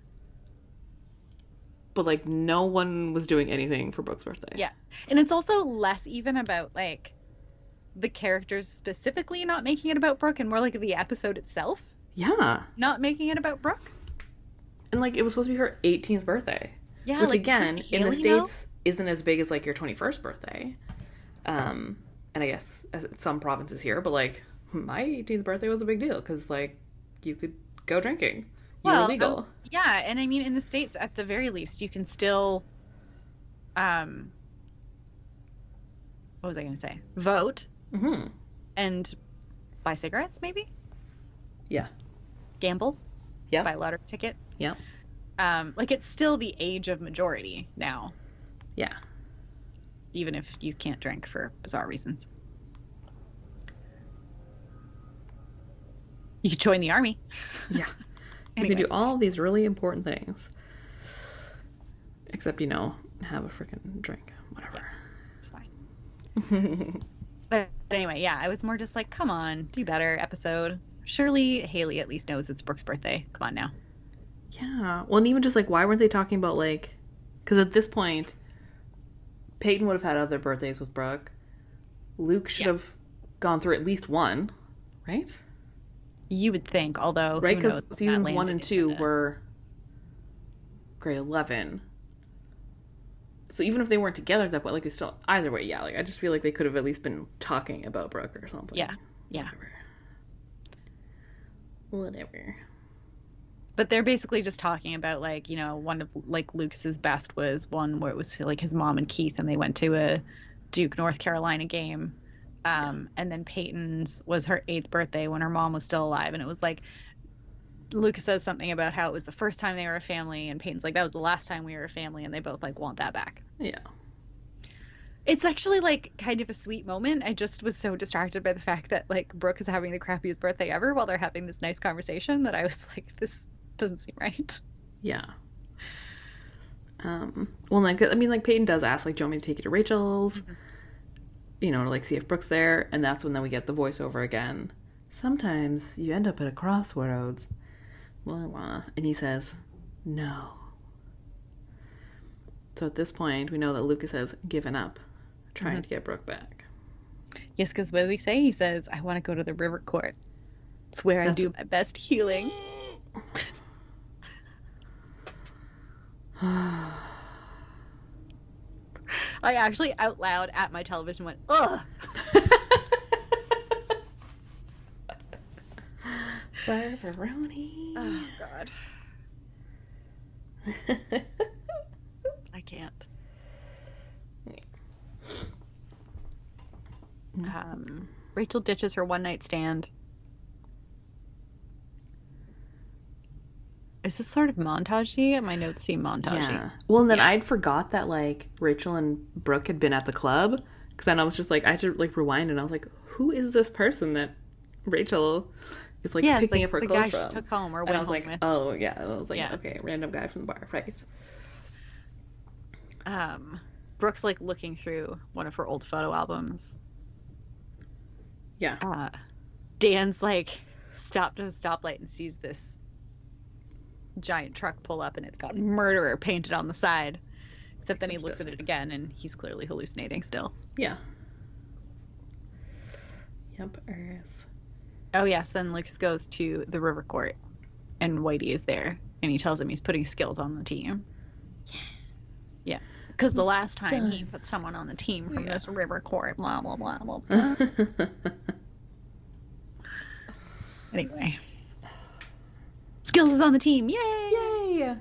But, like, no one was doing anything for Brooke's birthday. Yeah. And it's also less even about, like, the characters specifically not making it about Brooke and more like the episode itself Yeah. not making it about Brooke. And, like, it was supposed to be her eighteenth birthday. Yeah. Which, like, again, didn't in the Haley know? States isn't as big as, like, your twenty-first birthday. Um, and I guess some provinces here, but, like, my eighteenth birthday was a big deal because, like, you could go drinking. You Well, were legal. um, yeah, and I mean, in the States, at the very least, you can still, um, what was I going to say? Vote Mm-hmm. and buy cigarettes, maybe? Yeah. Gamble? Yeah. Buy a lottery ticket? Yeah. Um, like, it's still the age of majority now, Yeah. even if you can't drink for bizarre reasons. You could join the army. Yeah. You Anyway. can do all these really important things. Except, you know, have a freaking drink. Whatever. It's fine. But anyway, yeah, I was more just like, come on, do better, episode. Surely Haley at least knows it's Brooke's birthday. Come on now. Yeah. Well, and even just, like, why weren't they talking about, like... Because at this point, Peyton would have had other birthdays with Brooke. Luke should Yeah. have gone through at least one, right? You would think, although Right? who Because knows what seasons that one landed and two into the- were grade eleven. So even if they weren't together at that point, like, they still... Either way, yeah. Like, I just feel like they could have at least been talking about Brooke or something. Yeah, yeah. Whatever. Whatever. But they're basically just talking about, like, you know, one of, like, Lucas's best was one where it was, like, his mom and Keith, and they went to a Duke, North Carolina game. Um, and then Peyton's was her eighth birthday when her mom was still alive. And it was, like, Lucas says something about how it was the first time they were a family, and Peyton's like, that was the last time we were a family, and they both, like, want that back. Yeah. It's actually, like, kind of a sweet moment. I just was so distracted by the fact that, like, Brooke is having the crappiest birthday ever while they're having this nice conversation that I was like, this doesn't seem right. Yeah. Um, well, like, I mean, like, Peyton does ask, like, do you want me to take you to Rachel's? Mm-hmm. You know, to, like, see if Brooke's there. And that's when then we get the voiceover again. Sometimes you end up at a crossroads. Blah, blah. And he says, no. So at this point, we know that Lucas has given up trying Mm-hmm. to get Brooke back. Yes, because what does he say? He says, I want to go to the river court. It's where That's- I do my best healing. I actually out loud at my television went, ugh. Barbaroni. Oh, God. I can't. Um, Rachel ditches her one night stand. Is this sort of montagey? My notes seem montagey. Yeah. Well, and then Yeah. I'd forgot that, like, Rachel and Brooke had been at the club. Because then I was just like, I had to, like, rewind, and I was like, who is this person that Rachel is, like, Yeah, it's picking like up her the clothes guy she from? took home or and went I was home like, with. oh, yeah. And I was like, Yeah. okay, random guy from the bar, right? Um, Brooke's like looking through one of her old photo albums. Yeah. Uh, Dan's like stopped at a stoplight and sees this giant truck pull up and it's got murderer painted on the side. Except then he looks at it again and he's clearly hallucinating still. Yeah. Yep, Earth. Oh yes, then Lucas goes to the river court and Whitey is there and he tells him he's putting skills on the team. Yeah. Yeah. Because the last time Done. he put someone on the team from yeah. this river court, blah, blah, blah, blah, blah. Anyway. Skills is on the team. Yay! Yay!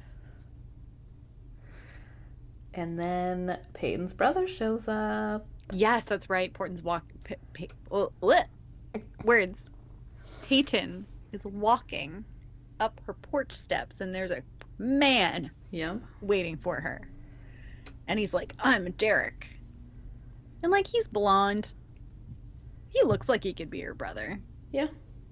And then Peyton's brother shows up. Yes, that's right. Peyton's walk. P- P- oh, bleh. Words. Peyton is walking up her porch steps, and there's a man yep. waiting for her. And he's like, I'm Derek. And, like, he's blonde. He looks like he could be her brother. Yeah.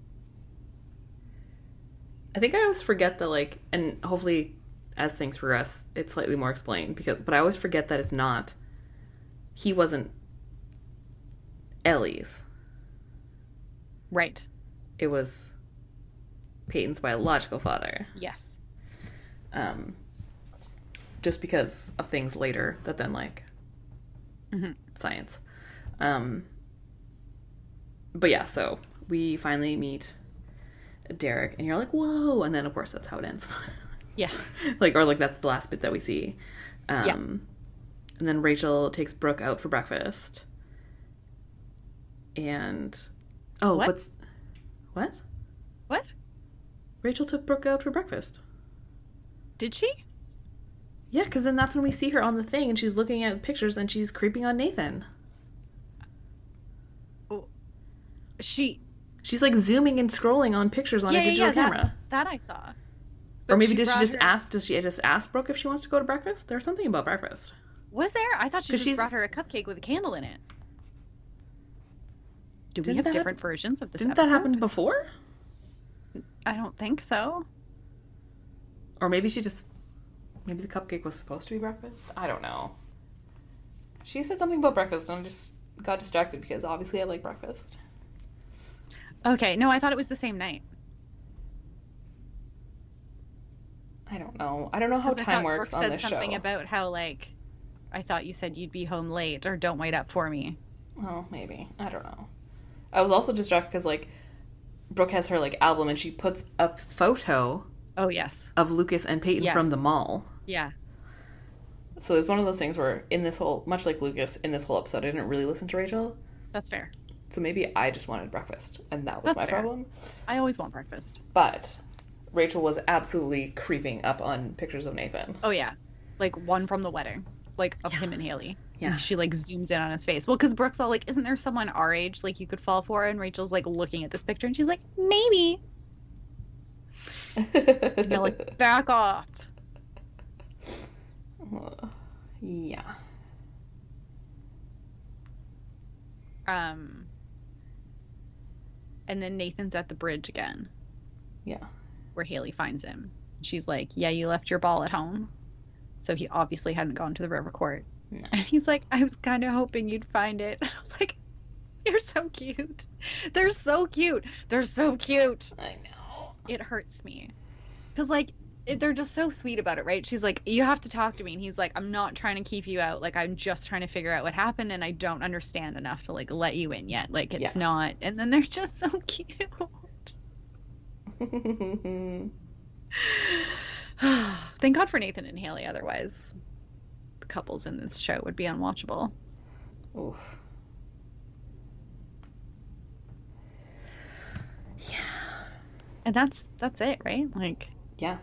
I think I always forget that, like, and hopefully as things progress, it's slightly more explained, because, but I always forget that it's not, he wasn't Ellie's. Right. It was Peyton's biological father. Yes. Um, just because of things later that then, like, mm-hmm. science. Um, but yeah, so we finally meet Derek, and you're like, whoa, and then of course that's how it ends. Yeah. Like, or like that's the last bit that we see. Um, yeah. And then Rachel takes Brooke out for breakfast. And oh, what? but what? What? Rachel took Brooke out for breakfast. Did she? Yeah, because then that's when we see her on the thing, and she's looking at pictures, and she's creeping on Nathan. Oh, she. She's like zooming and scrolling on pictures on yeah, a digital yeah, yeah, camera. That, that I saw. But or maybe did she just her... ask? Does she just ask Brooke if she wants to go to breakfast? There's something about breakfast. Was there? I thought she just she's... brought her a cupcake with a candle in it. Do we didn't have that... different versions of this Didn't episode? that happen before? I don't think so. Or maybe she just... Maybe the cupcake was supposed to be breakfast? I don't know. She said something about breakfast, and I just got distracted because obviously I like breakfast. Okay, no, I thought it was the same night. I don't know. I don't know how time works Brooke on this said something show. About how, like, I thought you said you'd be home late, or don't wait up for me. Oh, maybe. I don't know. I was also distracted because, like, Brooke has her, like, album, and she puts a photo... Oh, yes. ...of Lucas and Peyton yes. from the mall. Yeah. So it's one of those things where, in this whole... Much like Lucas, in this whole episode, I didn't really listen to Rachel. That's fair. So maybe I just wanted breakfast, and that was That's my fair. problem. I always want breakfast. But Rachel was absolutely creeping up on pictures of Nathan. Oh, yeah. Like, one from the wedding. Like, of yeah. him and Haley. Yeah. And she, like, zooms in on his face. Well, because Brooke's all like, isn't there someone our age, like, you could fall for? And Rachel's, like, looking at this picture, and she's like, maybe. And you're like, back off. Uh, yeah. Um... And then Nathan's at the bridge again. Yeah. Where Haley finds him. She's like, yeah, you left your ball at home. So he obviously hadn't gone to the river court. No. And he's like, I was kind of hoping you'd find it. And I was like, you're so cute. They're so cute. They're so cute. I know. It hurts me. Because, like, it, they're just so sweet about it, right? She's like, you have to talk to me. And he's like, I'm not trying to keep you out. Like, I'm just trying to figure out what happened. And I don't understand enough to, like, let you in yet. Like, it's yeah. not. And then they're just so cute. Thank God for Nathan and Haley. Otherwise, the couples in this show would be unwatchable. Oof. Yeah. And that's that's it, right? Like, yeah.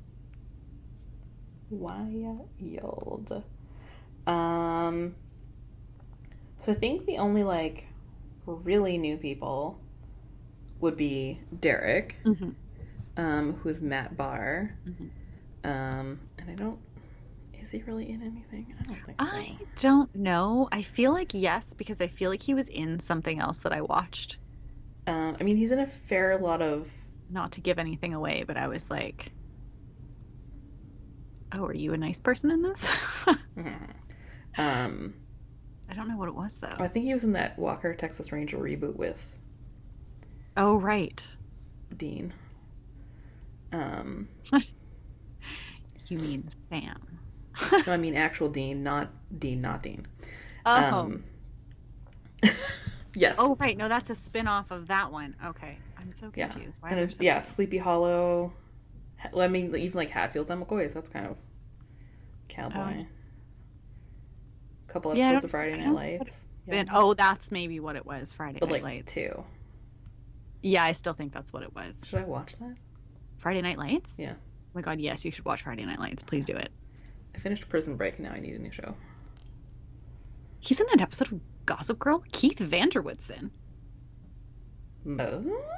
Wild. Um. So I think the only like really new people would be Derek, mm-hmm. um, who's Matt Barr, mm-hmm. um, and I don't. Is he really in anything? I don't think. I so. don't know. I feel like yes, because I feel like he was in something else that I watched. Um, I mean, he's in a fair lot of. Not to give anything away, but I was like, "Oh, are you a nice person in this?" mm-hmm. Um, I don't know what it was though. I think he was in that Walker Texas Ranger reboot with Oh, right. Dean. Um, You mean Sam? no, I mean actual Dean, not Dean, not Dean. Oh. Um, yes. Oh, right. No, that's a spin-off of that one. Okay. I'm so Yeah. confused. Why And are it's, there so yeah, many? Sleepy Hollow. Ha- I mean, even like Hatfields and McCoys. That's kind of cowboy. Oh. Couple Yeah, I episodes don't- of Friday I Night don't- Lights. Been- oh, that's maybe what it was. Friday but Night like Lights. two. Yeah, I still think that's what it was. Should I watch that? Friday Night Lights? Yeah. Oh my god, yes, you should watch Friday Night Lights. Please do it. I finished Prison Break. Now I need a new show. He's in an episode of Gossip Girl. Keith Vanderwoodson. Oh?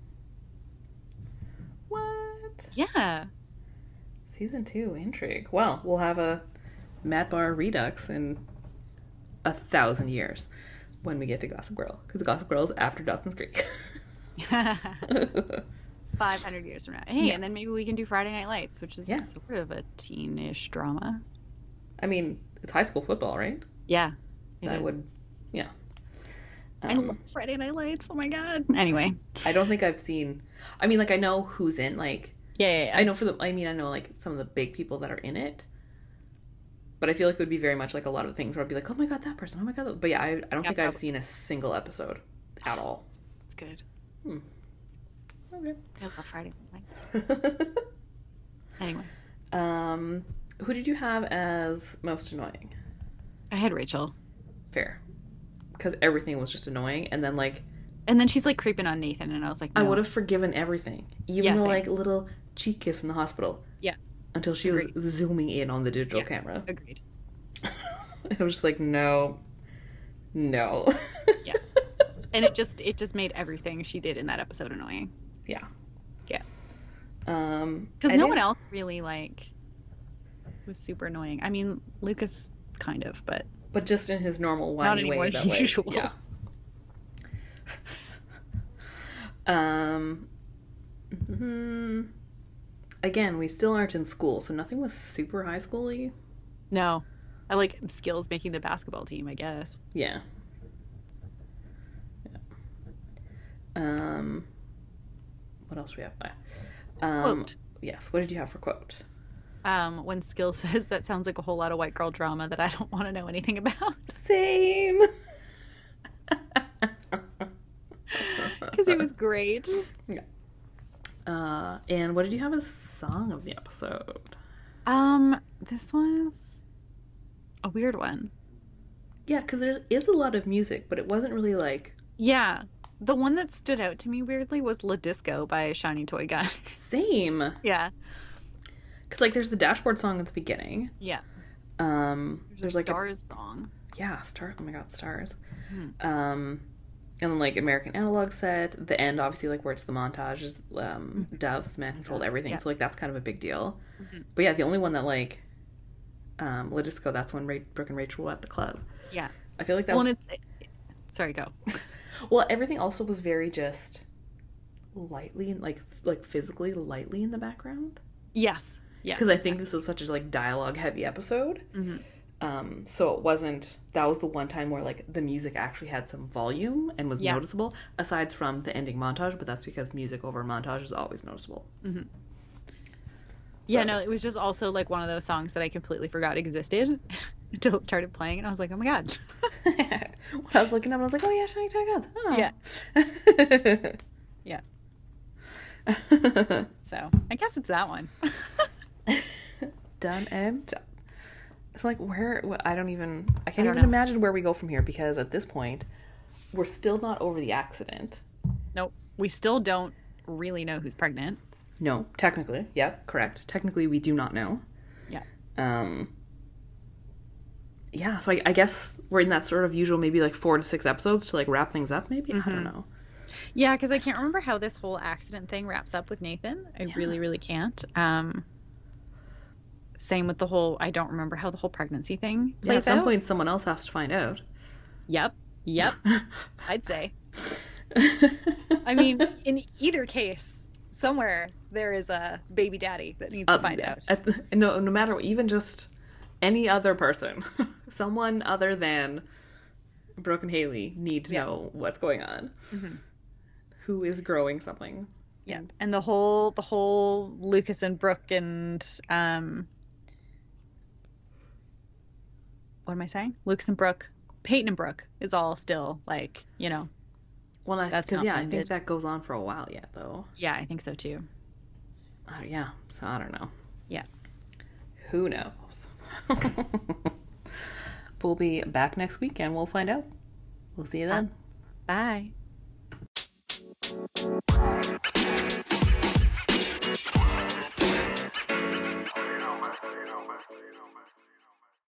What? Yeah. Season two, intrigue. Well, we'll have a Matt Bar Redux in a thousand years when we get to Gossip Girl. Because Gossip Girl is after Dawson's Creek. five hundred years from now. Hey, Yeah. and then maybe we can do Friday Night Lights, which is Yeah. sort of a teenish drama. I mean, it's high school football, right? Yeah. it That is. would, yeah. I Um, love Friday Night Lights. Oh my god. Anyway. I don't think I've seen. I mean, like I know who's in. Like Yeah, yeah, yeah. I know for the. I mean, I know like some of the big people that are in it. But I feel like it would be very much like a lot of the things where I'd be like, oh my god, that person. Oh my god. that-" But yeah, I, I don't Yeah, think I've probably. seen a single episode at all. It's good. Okay. I love Friday Night Lights. Anyway. um, who did you have as most annoying? I had Rachel. Fair. Because everything was just annoying, and then like And then she's like creeping on Nathan, and I was like, no. I would have forgiven everything, even Yeah, the same. like little cheek kiss in the hospital. Yeah. Until she Agreed. was zooming in on the digital Yeah. camera. Agreed. I was just like, no, no. Yeah. And it just it just made everything she did in that episode annoying. Yeah. Yeah. Um, Because I no didn't- one else really like was super annoying. I mean, Lucas kind of, but but just in his normal not whiny any way. more That way. usual. Yeah. um. mhm. Again, we still aren't in school, so nothing was super high school-y. No. I like skills making the basketball team, I guess. Yeah. Yeah. Um. What else do we have? Um, Quote. Yes. What did you have for quote? Um, when Skill says that sounds like a whole lot of white girl drama that I don't want to know anything about. Same. Because it was great. Uh, and what did you have as song of the episode? Um, this was a weird one. Yeah, because there is a lot of music, but it wasn't really like Yeah. The one that stood out to me weirdly was La Disco by Shiny Toy Gun. same. Yeah. Because like there's the dashboard song at the beginning. Yeah. Um, There's, there's a like Stars song. a yeah, stars. Oh my god, stars. Hmm. Um, and then like American Analog set. The end, obviously, like where it's the montage is um, Dove, the man who told everything. Yeah. So like that's kind of a big deal. Mhm. But yeah, the only one that like um, La Disco. That's when Ra- Brooke and Rachel were at the club. Yeah. I feel like that Well, was. and it's... Sorry, go. Well, everything also was very just lightly, like like physically lightly in the background. Yes. Yes. Because I think this was such a like dialogue heavy episode. Mhm. Um, so it wasn't. That was the one time where like the music actually had some volume and was Yeah. noticeable. Aside from the ending montage, but that's because music over montage is always noticeable. Yeah, So- no, it was just also like one of those songs that I completely forgot existed until it started playing, and I was like, oh my god. When I was looking up, I was like, oh yeah, Shiny Toy Guns. Oh. Yeah. So I guess it's that one. Done and done. It's like where wh- I don't even I can't don't even know. imagine where we go from here because at this point we're still not over the accident. Nope. We still don't really know who's pregnant. No, technically, yeah, correct. Technically, we do not know. Yeah. Um. Yeah, so I, I guess we're in that sort of usual maybe like four to six episodes to like wrap things up. Maybe I don't know. Yeah, because I can't remember how this whole accident thing wraps up with Nathan. I Yeah. really, really can't. Um, same with the whole. I don't remember how the whole pregnancy thing Yeah, at plays some out. point, someone else has to find out. Yep. Yep. I'd say. I mean, in either case, somewhere there is a baby daddy that needs to Uh, find out. At the, no, no matter what, even just any other person, someone other than Brooke and Haley need to Yeah. know what's going on. Mm-hmm. Who is growing something. Yeah, and the whole the whole Lucas and Brooke and um, what am I saying? Lucas and Brooke, Peyton and Brooke is all still like, you know. Well, That's because not yeah, I think ended. that goes on for a while yet, though. Yeah, I think so too. Uh, yeah, so I don't know. Yeah. Who knows? We'll be back next week and we'll find out. We'll see you then. Bye.